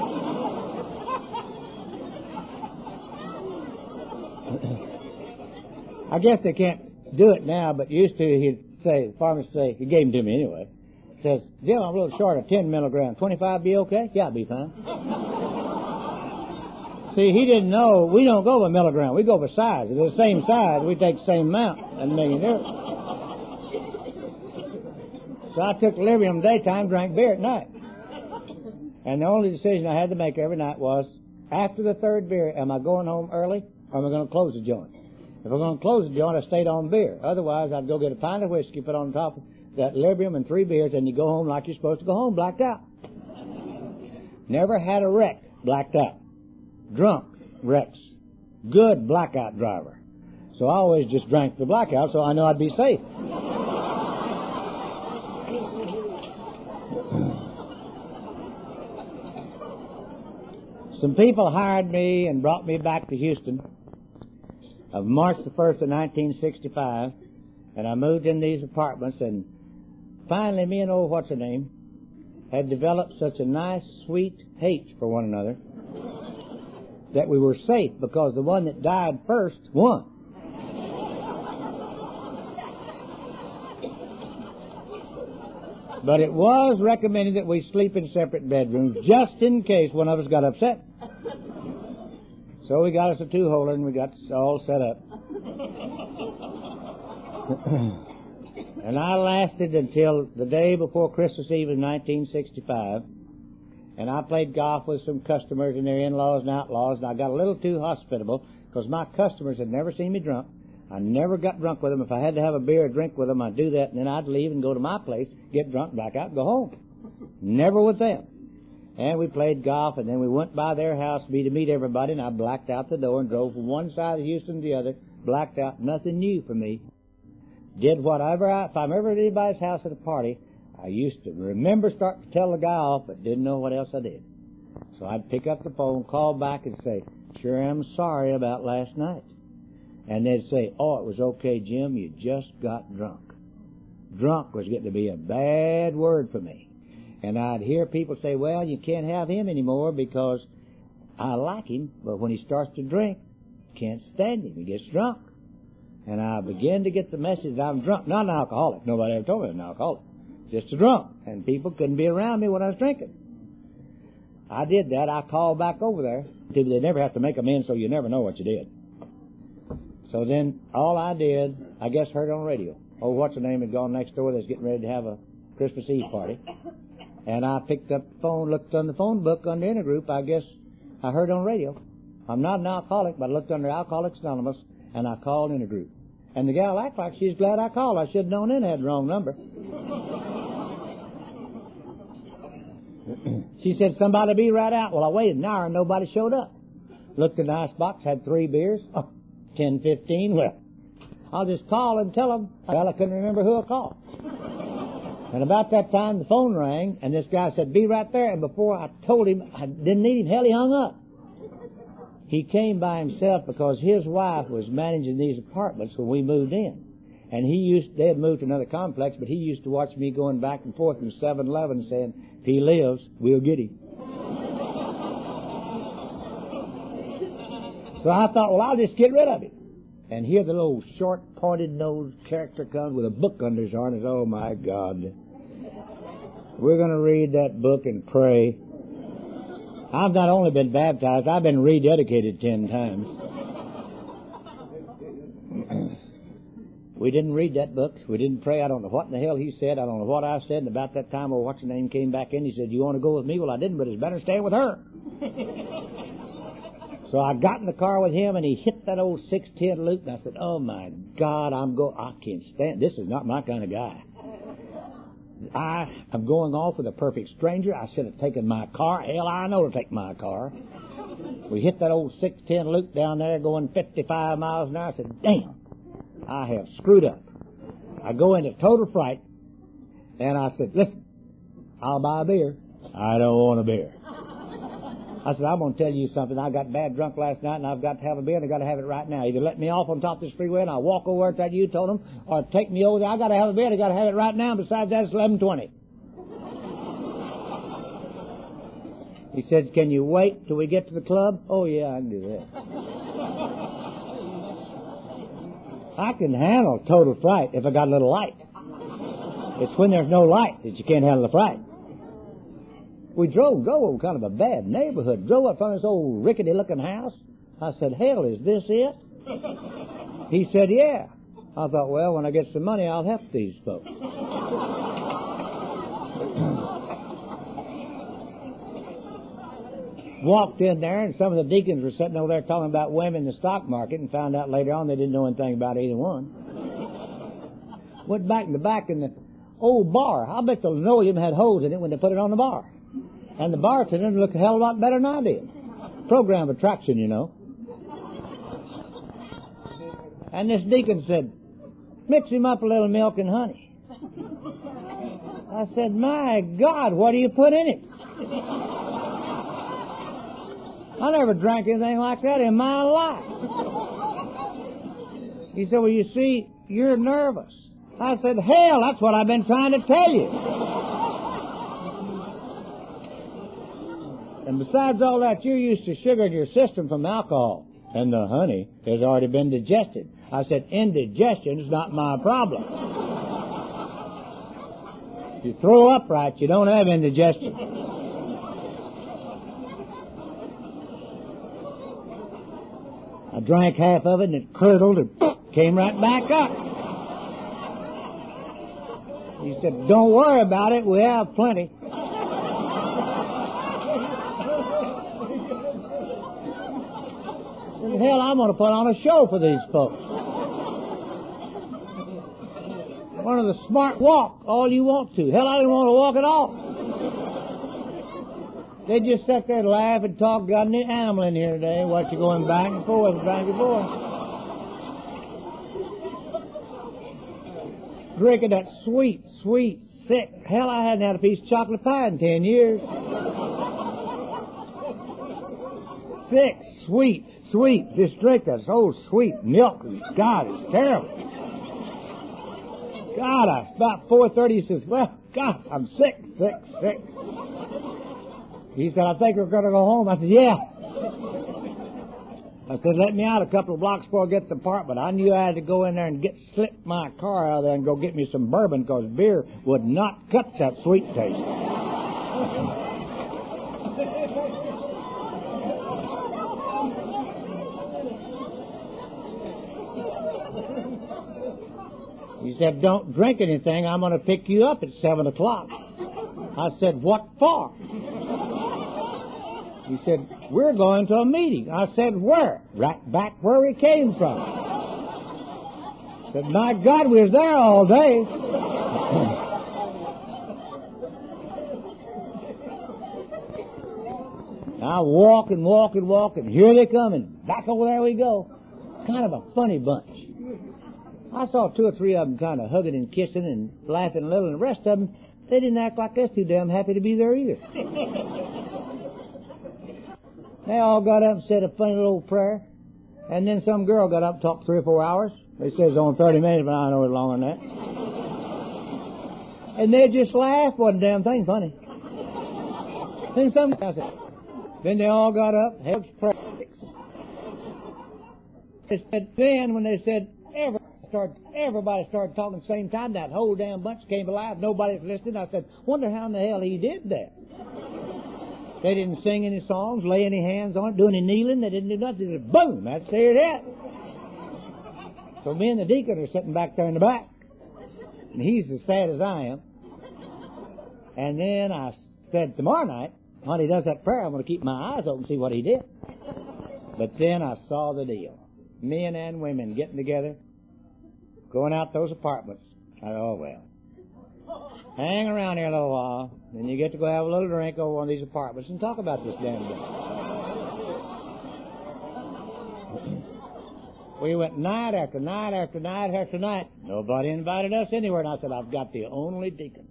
I guess they can't do it now, but used to, he'd say, the pharmacist say, he gave them to me anyway. Says, Jim, I'm a little short of ten milligrams. twenty-five be okay? Yeah, I'll be fine. See, he didn't know, we don't go by milligram, we go by size. If they're the same size, we take the same amount, and make it different. So I took Librium daytime, drank beer at night. And the only decision I had to make every night was, after the third beer, am I going home early, or am I going to close the joint? If I'm going to close the joint, I stayed on beer. Otherwise, I'd go get a pint of whiskey, put on top of that Librium and three beers, and you go home like you're supposed to go home, blacked out. Never had a wreck, blacked out. Drunk wrecks. Good blackout driver. So I always just drank the blackout so I know I'd be safe. Some people hired me and brought me back to Houston of March the first of nineteen sixty-five, and I moved in these apartments, and finally me and old what's-her-name had developed such a nice, sweet hate for one another that we were safe because the one that died first won. But it was recommended that we sleep in separate bedrooms just in case one of us got upset. So we got us a two-holer and we got all set up. And I lasted until the day before Christmas Eve in nineteen sixty-five. And I played golf with some customers and their in-laws and outlaws, and I got a little too hospitable because my customers had never seen me drunk. I never got drunk with them. If I had to have a beer or drink with them, I'd do that, and then I'd leave and go to my place, get drunk, back out, and go home. Never with them. And we played golf, and then we went by their house me to meet everybody, and I blacked out the door and drove from one side of Houston to the other, blacked out, nothing new for me. Did whatever I, if I'm ever at anybody's house at a party, I used to remember starting to tell the guy off, but didn't know what else I did. So I'd pick up the phone, call back, and say, sure am sorry about last night. And they'd say, oh, it was okay, Jim, you just got drunk. Drunk was getting to be a bad word for me. And I'd hear people say, well, you can't have him anymore because I like him, but when he starts to drink, can't stand him. He gets drunk. And I began to get the message that I'm drunk. Not an alcoholic. Nobody ever told me I was an alcoholic. Just a drunk. And people couldn't be around me when I was drinking. I did that. I called back over there. They never have to make amends, so you never know what you did. So then all I did, I guess heard on the radio. Oh, what's her name had gone next door. They was getting ready to have a Christmas Eve party. And I picked up the phone, looked on the phone book under Intergroup. I guess I heard on the radio. I'm not an alcoholic, but I looked under Alcoholics Anonymous, and I called Intergroup. And the gal acted like she's glad I called. I should have known then I had the wrong number. She said, somebody be right out. Well, I waited an hour and nobody showed up. Looked in the icebox, had three beers. Oh, ten, fifteen. Well, I'll just call and tell them. Well, I couldn't remember who I called. And about that time, the phone rang, and this guy said, be right there. And before I told him I didn't need him, hell, he hung up. He came by himself because his wife was managing these apartments when we moved in. And he used, they had moved to another complex, but he used to watch me going back and forth from seven eleven saying, if he lives, we'll get him. So I thought, well, I'll just get rid of him. And here the little short, pointed-nosed character comes with a book under his arm and says, oh, my God. We're going to read that book and pray. I've not only been baptized, I've been rededicated ten times. We didn't read that book. We didn't pray. I don't know what in the hell he said. I don't know what I said. And about that time, oh, what's the name came back in. He said, you want to go with me? Well, I didn't, but it's better stay with her. So I got in the car with him, and he hit that old six ten loop, and I said, oh, my God, I'm go. I can't stand. This is not my kind of guy. I am going off with a perfect stranger. I should have taken my car. Hell, I know to take my car. We hit that old six ten loop down there going fifty-five miles an hour. I said, damn, I have screwed up. I go into total fright, and I said, listen, I'll buy a beer. I don't want a beer. I said, I'm going to tell you something. I got bad drunk last night, and I've got to have a beer, and I've got to have it right now. Either let me off on top of this freeway, and I'll walk over that you told them, or take me over there. I've got to have a beer, and I've got to have it right now. Besides that, it's eleven twenty. He said, can you wait till we get to the club? Oh, yeah, I can do that. I can handle total fright if I got a little light. It's when there's no light that you can't handle the fright. We drove, drove kind of a bad neighborhood. Drove up from this old rickety-looking house. I said, hell, is this it? He said, yeah. I thought, well, when I get some money, I'll help these folks. Walked in there, and some of the deacons were sitting over there talking about women in the stock market, and found out later on they didn't know anything about either one. Went back in the back in the old bar. I bet the linoleum had holes in it when they put it on the bar. And the bartender looked a hell of a lot better than I did. Program of attraction, you know. And this deacon said, mix him up a little milk and honey. I said, my God, what do you put in it? I never drank anything like that in my life. He said, well, you see, you're nervous. I said, hell, that's what I've been trying to tell you. And besides all that, you're used to sugar in your system from alcohol. And the honey has already been digested. I said, indigestion is not my problem. If you throw up right, you don't have indigestion. I drank half of it, and it curdled and came right back up. He said, don't worry about it. We have plenty. Hell, I'm going to put on a show for these folks. One of the smart walk, all you want to. Hell, I didn't want to walk at all. They just sat there and laugh and talk. Got a new animal in here today. What you going back and forth, back and forth. Drinking that sweet, sweet, sick. Hell, I hadn't had a piece of chocolate pie in ten years. sick, sweet, sweet. Just drink that old sweet milk. God, it's terrible. God, I, about four thirty, he says, well, God, I'm sick, sick, sick. He said, I think we're going to go home. I said, yeah. I said, let me out a couple of blocks before I get to the apartment. I knew I had to go in there and get slip my car out of there and go get me some bourbon because beer would not cut that sweet taste. He said, don't drink anything. I'm going to pick you up at seven o'clock. I said, what for? He said, we're going to a meeting. I said, where? Right back where we came from. I said, my God, we was there all day. I walk and walk and walk, and here they come, and back over there we go. Kind of a funny bunch. I saw two or three of them kind of hugging and kissing and laughing a little, and the rest of them, they didn't act like us too damn happy to be there either. They all got up and said a funny little prayer, and then some girl got up and talked three or four hours. They said it's only thirty minutes, but I know it's longer than that. And they just laughed. Wasn't a damn thing funny. Then some I said, then they all got up, held prayers. They said, then when they said everybody started, everybody started talking at the same time, that whole damn bunch came alive. Nobody was listening. I said, wonder how in the hell he did that. They didn't sing any songs, lay any hands on it, do any kneeling. They didn't do nothing. They just, boom, that's it. So me and the deacon are sitting back there in the back. And he's as sad as I am. And then I said, tomorrow night, when he does that prayer, I'm going to keep my eyes open and see what he did. But then I saw the deal. Men and women getting together, going out those apartments. I thought, oh, well. Hang around here a little while, then you get to go have a little drink over one of these apartments and talk about this damn thing. We went night after night after night after night. Nobody invited us anywhere, and I said, I've got the only deacon.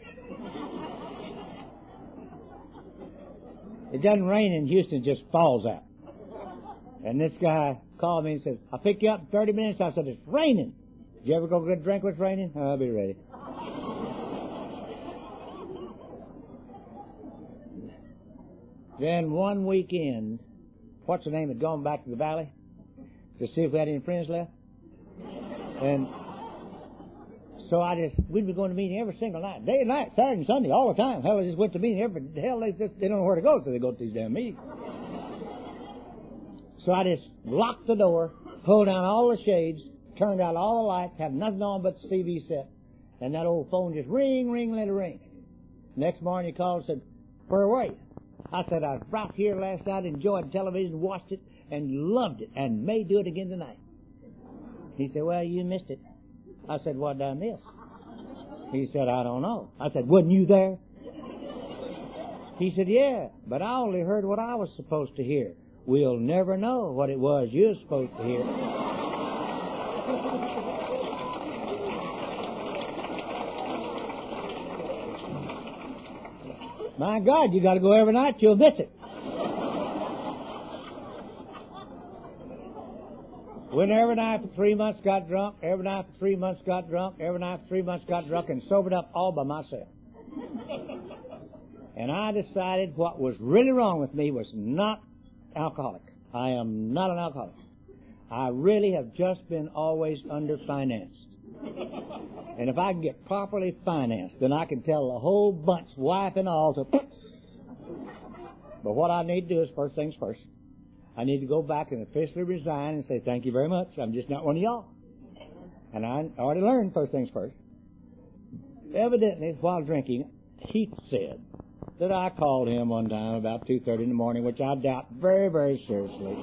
It doesn't rain in Houston, it just falls out. And this guy called me and said, I'll pick you up in thirty minutes. I said, it's raining. Did you ever go get a drink when it's raining? Oh, I'll be ready. Then one weekend, what's her name, had gone back to the valley to see if we had any friends left. And so I just, we'd be going to meeting every single night, day and night, Saturday and Sunday, all the time. Hell, they just went to meeting every, hell, they just, they don't know where to go, so they go to these damn meetings. So I just locked the door, pulled down all the shades, turned out all the lights, had nothing on but the C V set. And that old phone just ring, ring, let it ring. Next morning he called and said, where were you? I said, I was right here last night, enjoyed television, watched it, and loved it, and may do it again tonight. He said, well, you missed it. I said, what did I miss? He said, I don't know. I said, wasn't you there? He said, yeah, but I only heard what I was supposed to hear. We'll never know what it was you were supposed to hear. My God, you got to go every night, you'll miss it. Went every night for three months, got drunk. Every night for three months, got drunk. Every night for three months, got drunk, and sobered up all by myself. And I decided what was really wrong with me was not alcoholic. I am not an alcoholic. I really have just been always underfinanced. And if I can get properly financed, then I can tell the whole bunch, wife and all, to... But what I need to do is first things first. I need to go back and officially resign and say, thank you very much. I'm just not one of y'all. And I already learned first things first. Evidently, while drinking, Keith said that I called him one time about two thirty in the morning, which I doubt very, very seriously.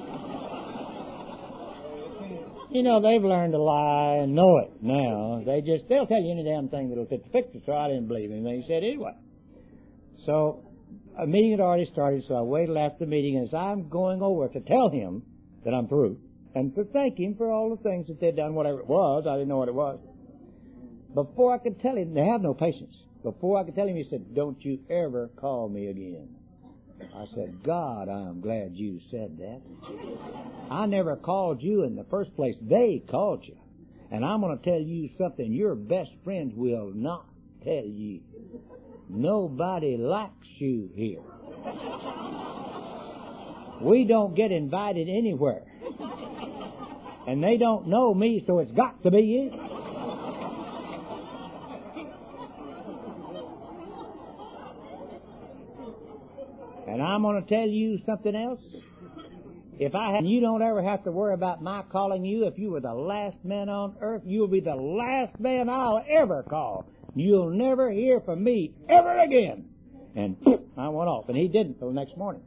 You know, they've learned to lie and know it now. They just, they'll tell you any damn thing that'll fit the picture, so I didn't believe him. He said anyway. So, a meeting had already started, so I waited after the meeting, and as I'm going over to tell him that I'm through, and to thank him for all the things that they'd done, whatever it was, I didn't know what it was. Before I could tell him, they have no patience. Before I could tell him, he said, don't you ever call me again. I said, God, I'm glad you said that. I never called you in the first place. They called you. And I'm going to tell you something your best friends will not tell you. Nobody likes you here. We don't get invited anywhere. And they don't know me, so it's got to be you. And I'm going to tell you something else. If I had, you don't ever have to worry about my calling you. If you were the last man on earth, you'll be the last man I'll ever call. You'll never hear from me ever again. And I went off, and he didn't till the next morning.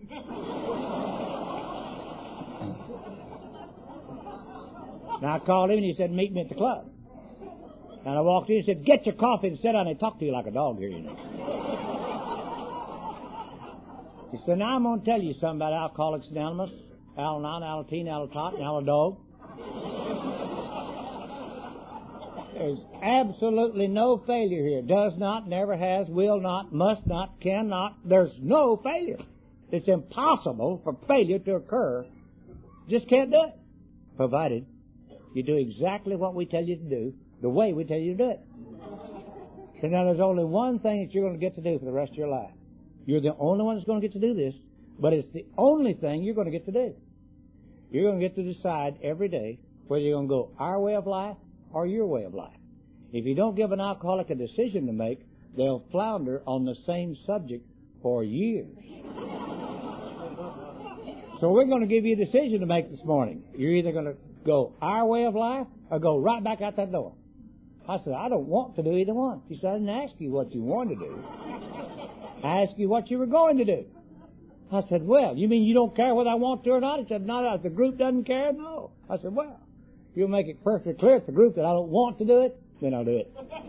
Now I called him, and he said, meet me at the club. And I walked in and said, get your coffee and sit down and talk to you like a dog here, you know. He said, now I'm going to tell you something about Alcoholics Anonymous. Al-Anon, Al-Teen, Al-Tot, and Al-Dog. There's absolutely no failure here. Does not, never has, will not, must not, cannot. There's no failure. It's impossible for failure to occur. Just can't do it. Provided you do exactly what we tell you to do, the way we tell you to do it. So now there's only one thing that you're going to get to do for the rest of your life. You're the only one that's going to get to do this, but it's the only thing you're going to get to do. You're going to get to decide every day whether you're going to go our way of life or your way of life. If you don't give an alcoholic a decision to make, they'll flounder on the same subject for years. So we're going to give you a decision to make this morning. You're either going to go our way of life or go right back out that door. I said, I don't want to do either one. He said, I didn't ask you what you wanted to do. I asked you what you were going to do. I said, well, you mean you don't care whether I want to or not? He said, no, if the group doesn't care, no. I said, well, you'll make it perfectly clear to the group that I don't want to do it, then I'll do it.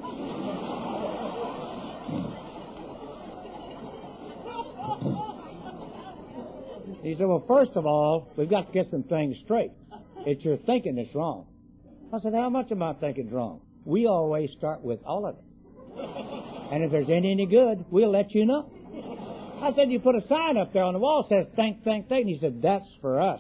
He said, well, first of all, we've got to get some things straight. It's your thinking that's wrong. I said, how much of my thinking's wrong? We always start with all of it. And if there's any any good, we'll let you know. I said, you put a sign up there on the wall that says, think, think, think. And he said, that's for us.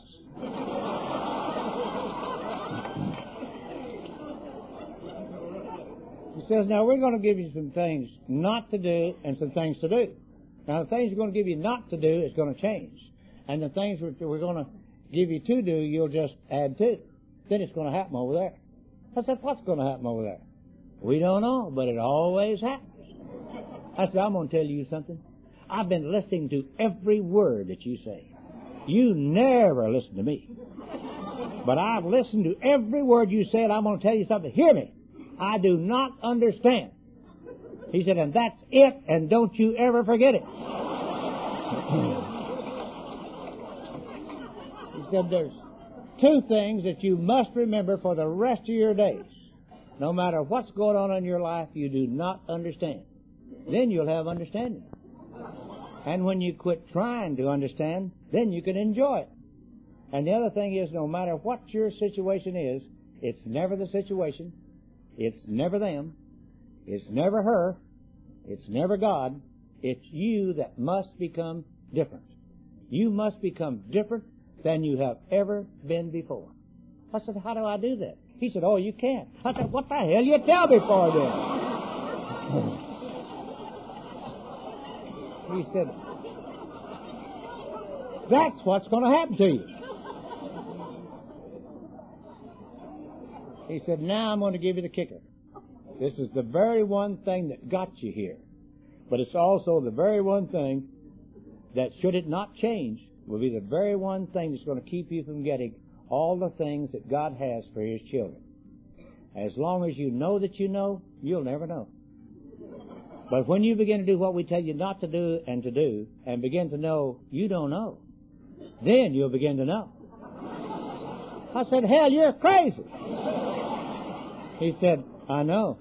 He says, now we're going to give you some things not to do and some things to do. Now the things we're going to give you not to do is going to change. And the things we're going to give you to do, you'll just add to. Then it's going to happen over there. I said, what's going to happen over there? We don't know, but it always happens. I said, I'm going to tell you something. I've been listening to every word that you say. You never listen to me. But I've listened to every word you said. I'm going to tell you something. Hear me. I do not understand. He said, and that's it, and don't you ever forget it. He said, there's two things that you must remember for the rest of your days. No matter what's going on in your life, you do not understand. Then you'll have understanding. And when you quit trying to understand, then you can enjoy it. And the other thing is, no matter what your situation is, it's never the situation. It's never them. It's never her. It's never God. It's you that must become different. You must become different than you have ever been before. I said, how do I do that? He said, oh, you can't. I said, what the hell you tell me for then? He said, that's what's going to happen to you. He said, now I'm going to give you the kicker. This is the very one thing that got you here. But it's also the very one thing that, should it not change, will be the very one thing that's going to keep you from getting all the things that God has for His children. As long as you know that you know, you'll never know. But when you begin to do what we tell you not to do and to do, and begin to know you don't know, then you'll begin to know. I said, hell, you're crazy. He said, I know.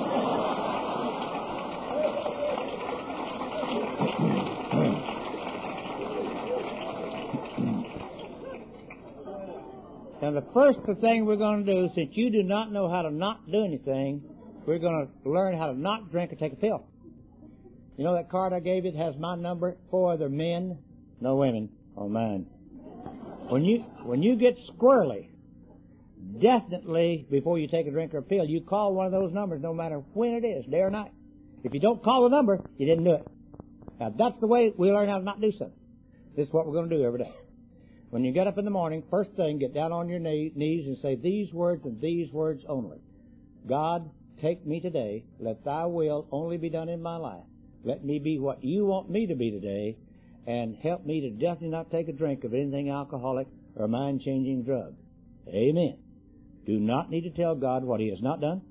Now, the first thing we're going to do, since you do not know how to not do anything, we're going to learn how to not drink or take a pill. You know that card I gave you that has my number? Four other men No women on mine. When you when you get squirrely, definitely before you take a drink or a pill, you call one of those numbers no matter when it is, day or night. If you don't call the number, you didn't do it. Now, that's the way we learn how to not do something. This is what we're going to do every day. When you get up in the morning, first thing, get down on your knee, knees and say these words and these words only. God, take me today. Let thy will only be done in my life. Let me be what you want me to be today, and help me to definitely not take a drink of anything alcoholic or mind-changing drug. Amen. Do not need to tell God what he has not done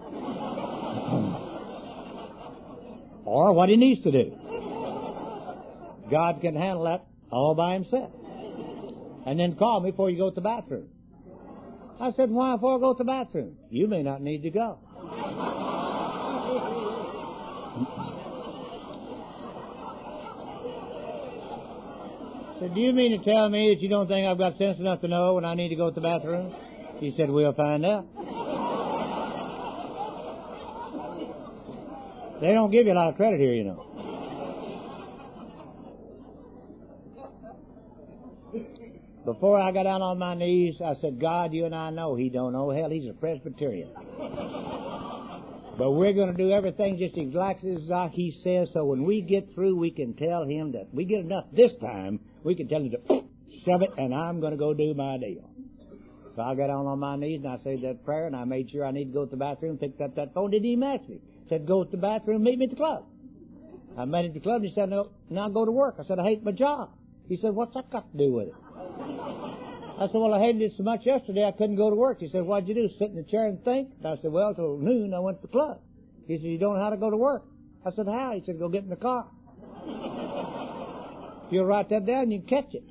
or what he needs to do. God can handle that all by himself. And then call me before you go to the bathroom. I said, why before I go to the bathroom? You may not need to go. I said, do you mean to tell me that you don't think I've got sense enough to know when I need to go to the bathroom? He said, we'll find out. They don't give you a lot of credit here, you know. Before I got down on my knees, I said, God, you and I know he don't know. Hell, he's a Presbyterian. But we're going to do everything just exactly as he says, so when we get through, we can tell him that we get enough this time, we can tell him to shove it, and I'm going to go do my deal. So I got down on my knees, and I said that prayer, and I made sure I need to go to the bathroom, picked up that phone, didn't even ask me. Said, go to the bathroom, meet me at the club. I met him at the club, and he said, no, now go to work. I said, I hate my job. He said, what's that got to do with it? I said, well, I hated it so much yesterday I couldn't go to work. He said, what'd you do, sit in the chair and think? And I said, well, till noon I went to the club. He said, you don't know how to go to work? I said, how? He said, go get in the car. If you'll write that down, you can catch it.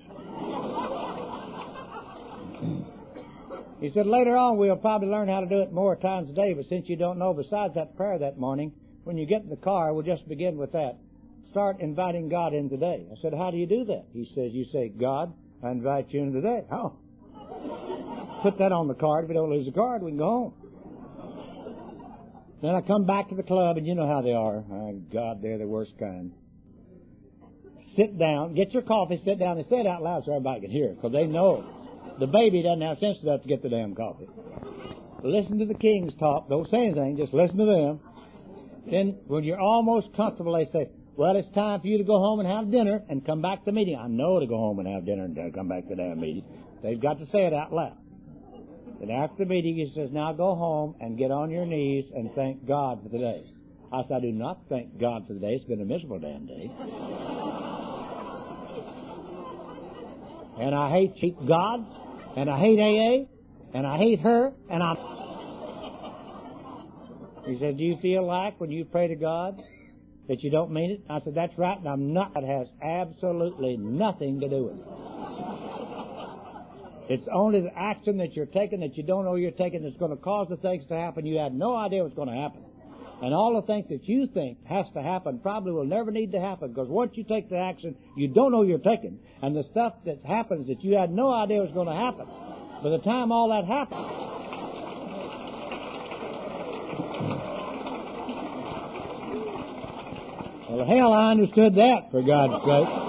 He said, later on we'll probably learn how to do it more times a day, but since you don't know, besides that prayer that morning, when you get in the car, we'll just begin with that. Start inviting God in today. I said, how do you do that? He says, you say, God, I invite you in today. Oh. Put that on the card. If we don't lose the card, we can go home. Then I come back to the club, and you know how they are. Oh, God, they're the worst kind. Sit down. Get your coffee. Sit down and say it out loud so everybody can hear it, because they know the baby doesn't have sense enough to get the damn coffee. Listen to the kings talk. Don't say anything. Just listen to them. Then when you're almost comfortable, they say, well, it's time for you to go home and have dinner and come back to the meeting. I know to go home and have dinner and come back to the damn meeting. They've got to say it out loud. And after the meeting, he says, now go home and get on your knees and thank God for the day. I said, I do not thank God for the day. It's been a miserable damn day. And I hate cheap God, and I hate A A, and I hate her, and I... He said, do you feel like when you pray to God that you don't mean it? I said, that's right, and I'm not. It has absolutely nothing to do with it. It's only the action that you're taking that you don't know you're taking that's going to cause the things to happen. You had no idea what's going to happen. And all the things that you think has to happen probably will never need to happen, because once you take the action, you don't know you're taking. And the stuff that happens that you had no idea was going to happen, by the time all that happens, well, hell, I understood that, for God's sake.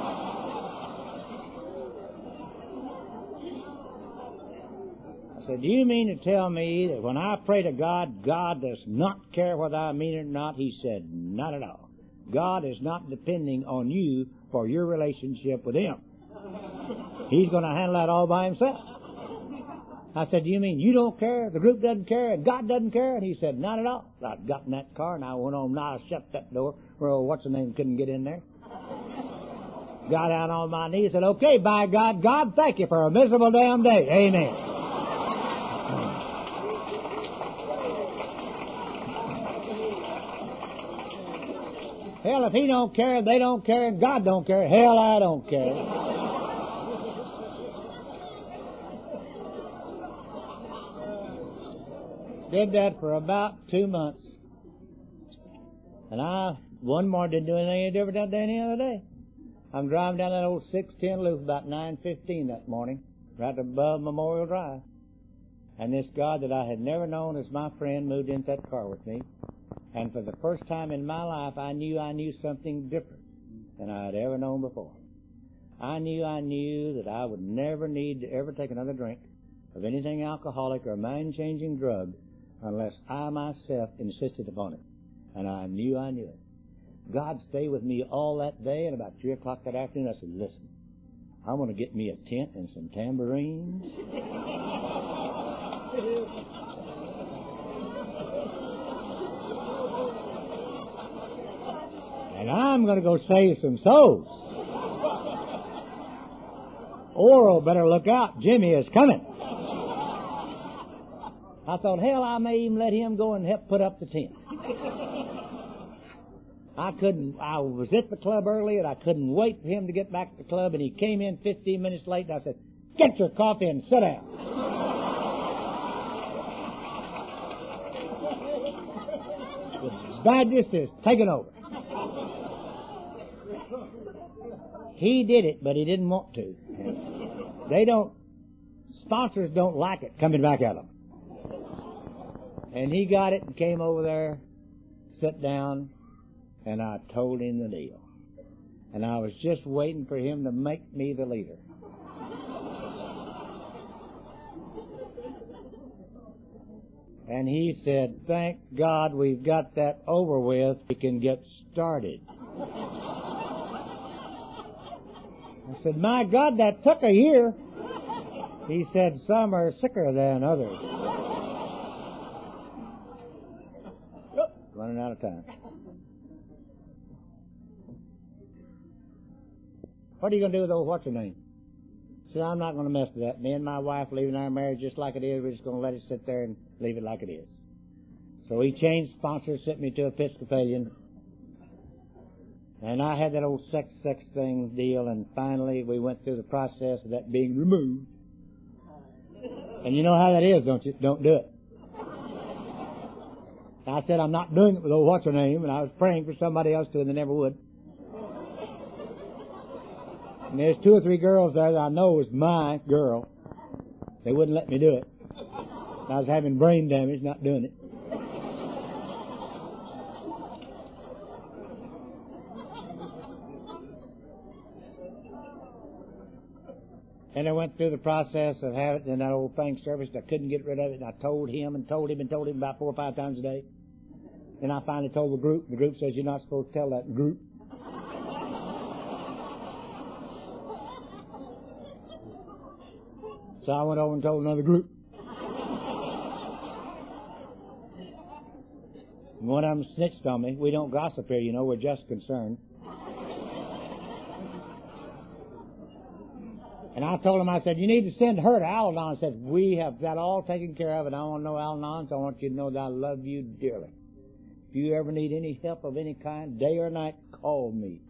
I said, do you mean to tell me that when I pray to God, God does not care whether I mean it or not? He said, not at all. God is not depending on you for your relationship with Him. He's going to handle that all by Himself. I said, do you mean you don't care, the group doesn't care, and God doesn't care? And he said, not at all. I got in that car, and I went home, and I shut that door, where old what's-the-name couldn't get in there. Got down on my knees and said, okay, by God, God, thank you for a miserable damn day. Amen. Hell, if He don't care, they don't care, and God don't care, hell, I don't care. Did that for about two months. And I, one morning, didn't do anything any different that day than any other day. I'm driving down that old six ten loop about nine fifteen that morning, right above Memorial Drive. And this God that I had never known as my friend moved into that car with me. And for the first time in my life, I knew I knew something different than I had ever known before. I knew I knew that I would never need to ever take another drink of anything alcoholic or mind-changing drug unless I myself insisted upon it. And I knew I knew it. God stayed with me all that day, and about three o'clock that afternoon I said, listen, I'm going to get me a tent and some tambourines. And I'm going to go save some souls. Oral better look out. Jimmy is coming. I thought, hell, I may even let him go and help put up the tent. I couldn't, I was at the club early and I couldn't wait for him to get back to the club, and he came in fifteen minutes late and I said, get your coffee and sit down. The badness is taking over. He did it, but he didn't want to. They don't, sponsors don't like it coming back at them. And he got it and came over there, sat down, and I told him the deal. And I was just waiting for him to make me the leader. And he said, thank God we've got that over with. We can get started. I said, my God, that took a year. He said, some are sicker than others. Running out of time. What are you going to do with old what's-her-name? He said, I'm not going to mess with that. Me and my wife leaving our marriage just like it is. We're just going to let it sit there and leave it like it is. So he changed sponsors, sent me to Episcopalian. And I had that old sex, sex thing deal, and finally we went through the process of that being removed. And you know how that is, don't you? Don't do it. I said, I'm not doing it with old what's-her-name, and I was praying for somebody else to, and they never would. And there's two or three girls there that I know was my girl. They wouldn't let me do it. I was having brain damage, not doing it. And I went through the process of having it in that old thing service, and I couldn't get rid of it, and I told him and told him and told him about four or five times a day. Then I finally told the group, and the group says, you're not supposed to tell that group. So I went over and told another group. And one of them snitched on me. We don't gossip here, you know, we're just concerned. And I told him, I said, you need to send her to Al-Anon. I said, we have that all taken care of, and I want to know Al-Anon, so I want you to know that I love you dearly. If you ever need any help of any kind, day or night, call me.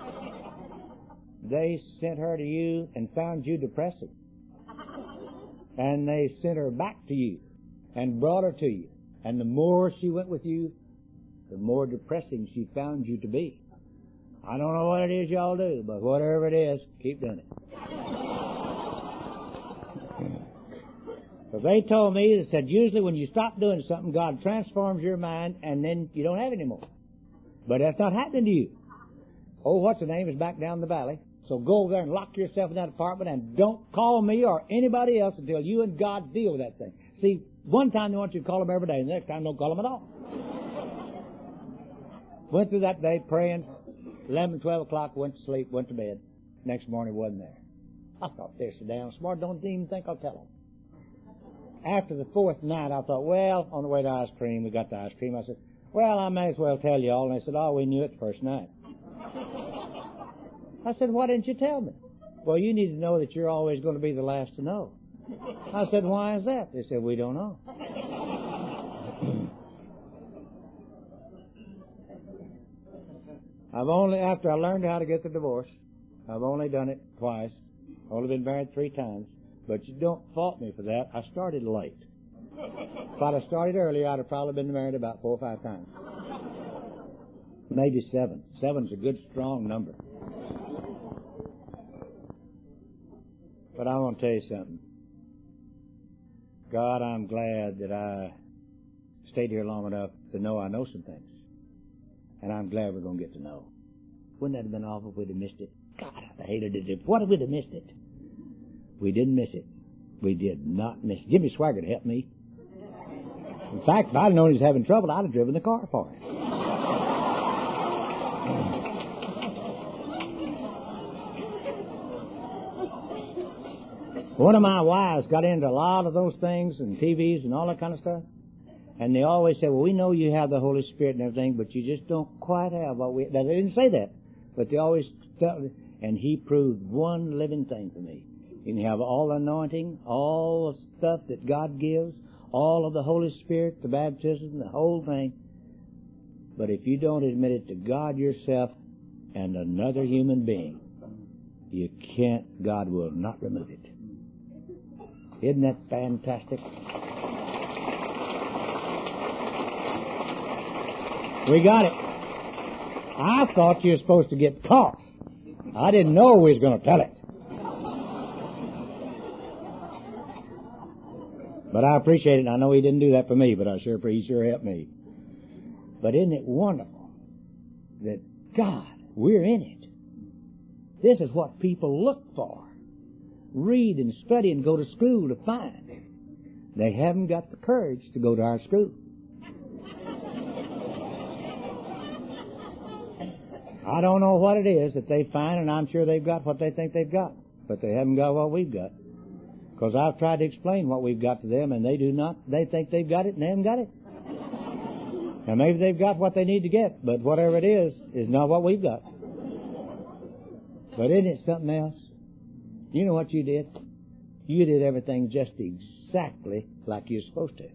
They sent her to you and found you depressing. And they sent her back to you and brought her to you. And the more she went with you, the more depressing she found you to be. I don't know what it is y'all do, but whatever it is, keep doing it. Because they told me, they said, usually when you stop doing something, God transforms your mind, and then you don't have it anymore. But that's not happening to you. Oh, what's her name is back down the valley. So go over there and lock yourself in that apartment, and don't call me or anybody else until you and God deal with that thing. See, one time they want you to call them every day, and the next time don't call them at all. Went through that day praying, eleven, twelve o'clock, went to sleep, went to bed. Next morning wasn't there. I thought, they're so damn smart, don't even think I'll tell them. After the fourth night, I thought, well, on the way to ice cream, we got the ice cream. I said, well, I may as well tell you all. And they said, oh, we knew it the first night. I said, why didn't you tell me? Well, you need to know that you're always going to be the last to know. I said, why is that? They said, we don't know. I've only, after I learned how to get the divorce, I've only done it twice. Only been married three times. But you don't fault me for that. I started late. If I'd have started earlier, I'd have probably been married about four or five times. Maybe seven. Seven's a good, strong number. But I want to tell you something. God, I'm glad that I stayed here long enough to know I know some things. And I'm glad we're going to get to know. Wouldn't that have been awful if we'd have missed it? God, I hated it. What if we'd have missed it? We didn't miss it. We did not miss it. Jimmy Swaggart helped me. In fact, if I'd known he was having trouble, I'd have driven the car for him. One of my wives got into a lot of those things and T Vs and all that kind of stuff. And they always say, well, we know you have the Holy Spirit and everything, but you just don't quite have what we... They didn't say that, but they always... And he proved one living thing for me. You can have all the anointing, all the stuff that God gives, all of the Holy Spirit, the baptism, the whole thing. But if you don't admit it to God yourself and another human being, you can't, God will not remove it. Isn't that fantastic? We got it. I thought you were supposed to get caught. I didn't know we was going to tell it. But I appreciate it. I know he didn't do that for me, but I sure he sure helped me. But isn't it wonderful that God, we're in it. This is what people look for. Read and study and go to school to find. They haven't got the courage to go to our school. I don't know what it is that they find, and I'm sure they've got what they think they've got, but they haven't got what we've got. Because I've tried to explain what we've got to them, and they do not. They think they've got it, and they haven't got it. And maybe they've got what they need to get, but whatever it is, is not what we've got. But isn't it something else? You know what you did? You did everything just exactly like you're supposed to.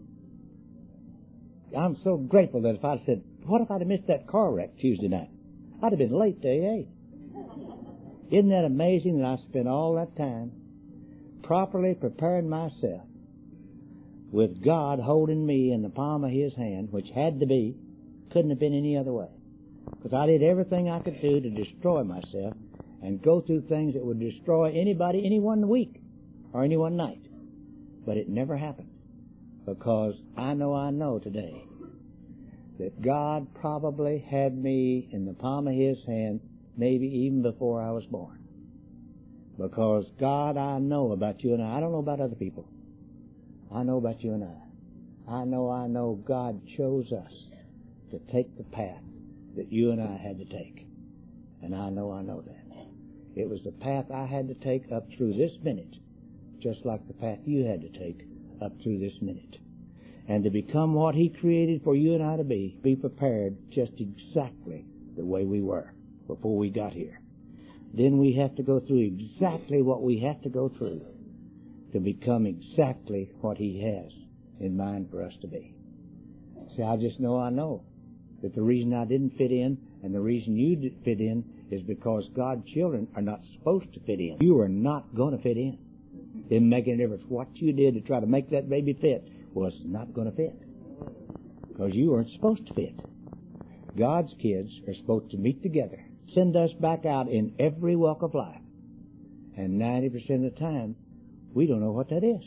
I'm so grateful that if I'd said, what if I'd have missed that car wreck Tuesday night? I'd have been late to A A. Isn't that amazing that I spent all that time properly preparing myself with God holding me in the palm of His hand, which had to be, couldn't have been any other way. Because I did everything I could do to destroy myself and go through things that would destroy anybody any one week or any one night. But it never happened. Because I know I know today that God probably had me in the palm of His hand maybe even before I was born. Because God, I know about you and I. I don't know about other people. I know about you and I. I know I know God chose us to take the path that you and I had to take. And I know I know that. It was the path I had to take up through this minute, just like the path you had to take up through this minute. And to become what He created for you and I to be, be prepared just exactly the way we were before we got here. Then we have to go through exactly what we have to go through to become exactly what He has in mind for us to be. See, I just know I know that the reason I didn't fit in and the reason you did fit in is because God's children are not supposed to fit in. You are not going to fit in. It didn't make any difference what you did to try to make that baby fit was not going to fit. Because you weren't supposed to fit. God's kids are supposed to meet together, send us back out in every walk of life. And ninety percent of the time, we don't know what that is.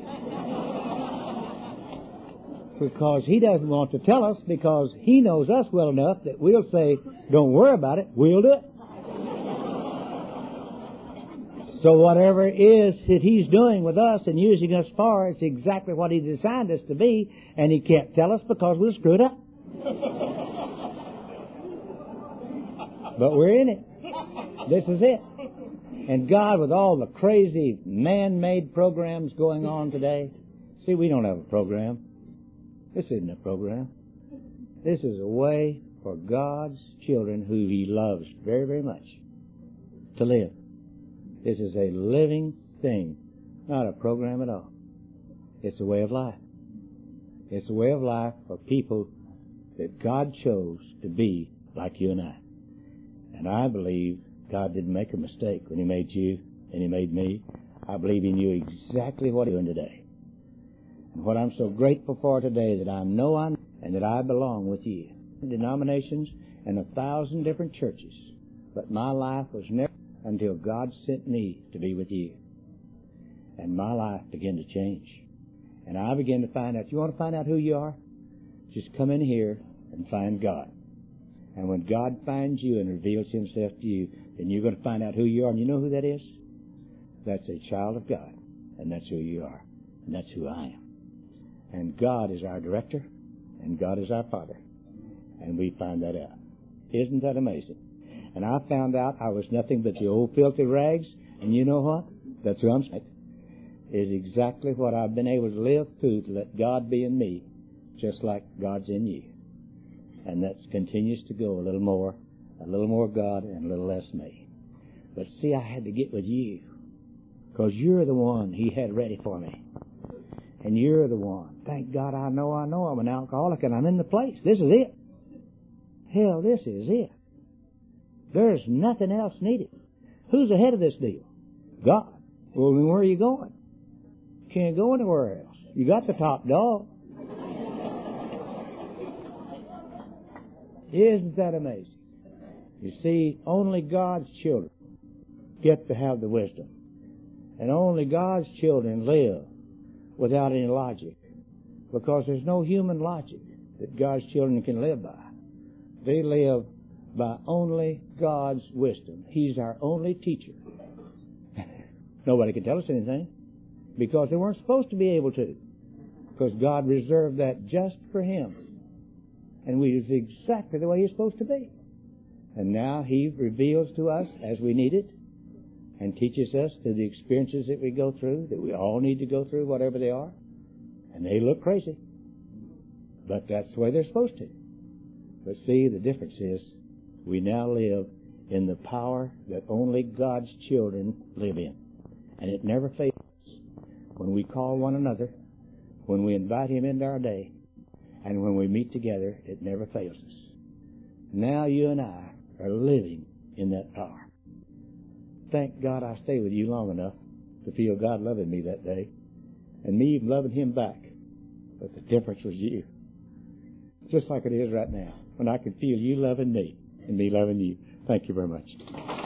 Because He doesn't want to tell us, because He knows us well enough that we'll say, don't worry about it, we'll do it. So whatever it is that He's doing with us and using us for, it's exactly what He designed us to be, and He can't tell us because we'll screw it up. But we're in it. This is it. And God, with all the crazy man-made programs going on today, see, we don't have a program. This isn't a program. This is a way for God's children, who He loves very, very much, to live. This is a living thing, not a program at all. It's a way of life. It's a way of life for people that God chose to be like you and I. And I believe God didn't make a mistake when He made you and He made me. I believe He knew exactly what He's doing today. And what I'm so grateful for today, that I know I and that I belong with you. Denominations and a thousand different churches. But my life was never until God sent me to be with you. And my life began to change. And I began to find out, you want to find out who you are? Just come in here and find God. And when God finds you and reveals Himself to you, And you're going to find out who you are. And you know who that is? That's a child of God. And that's who you are. And that's who I am. And God is our director. And God is our Father. And we find that out. Isn't that amazing? And I found out I was nothing but the old filthy rags. And you know what? That's who I'm saying. Is exactly what I've been able to live through to let God be in me, just like God's in you. And that continues to go a little more, a little more God and a little less me. But see, I had to get with you, because you're the one He had ready for me. And you're the one. Thank God I know I know I'm an alcoholic and I'm in the place. This is it. Hell, this is it. There's nothing else needed. Who's ahead of this deal? God. Well, then where are you going? Can't go anywhere else. You got the top dog. Isn't that amazing? You see, only God's children get to have the wisdom. And only God's children live without any logic. Because there's no human logic that God's children can live by. They live by only God's wisdom. He's our only teacher. Nobody can tell us anything. Because they weren't supposed to be able to. Because God reserved that just for Him. And we was exactly the way He's supposed to be. And now He reveals to us as we need it. And teaches us through the experiences that we go through. That we all need to go through, whatever they are. And they look crazy. But that's the way they're supposed to. But see, the difference is we now live in the power that only God's children live in. And it never fails. When we call one another, when we invite Him into our day, and when we meet together, it never fails us. Now you and I are living in that power. Thank God I stayed with you long enough to feel God loving me that day, and me even loving Him back. But the difference was you. Just like it is right now, when I can feel you loving me, and me loving you. Thank you very much.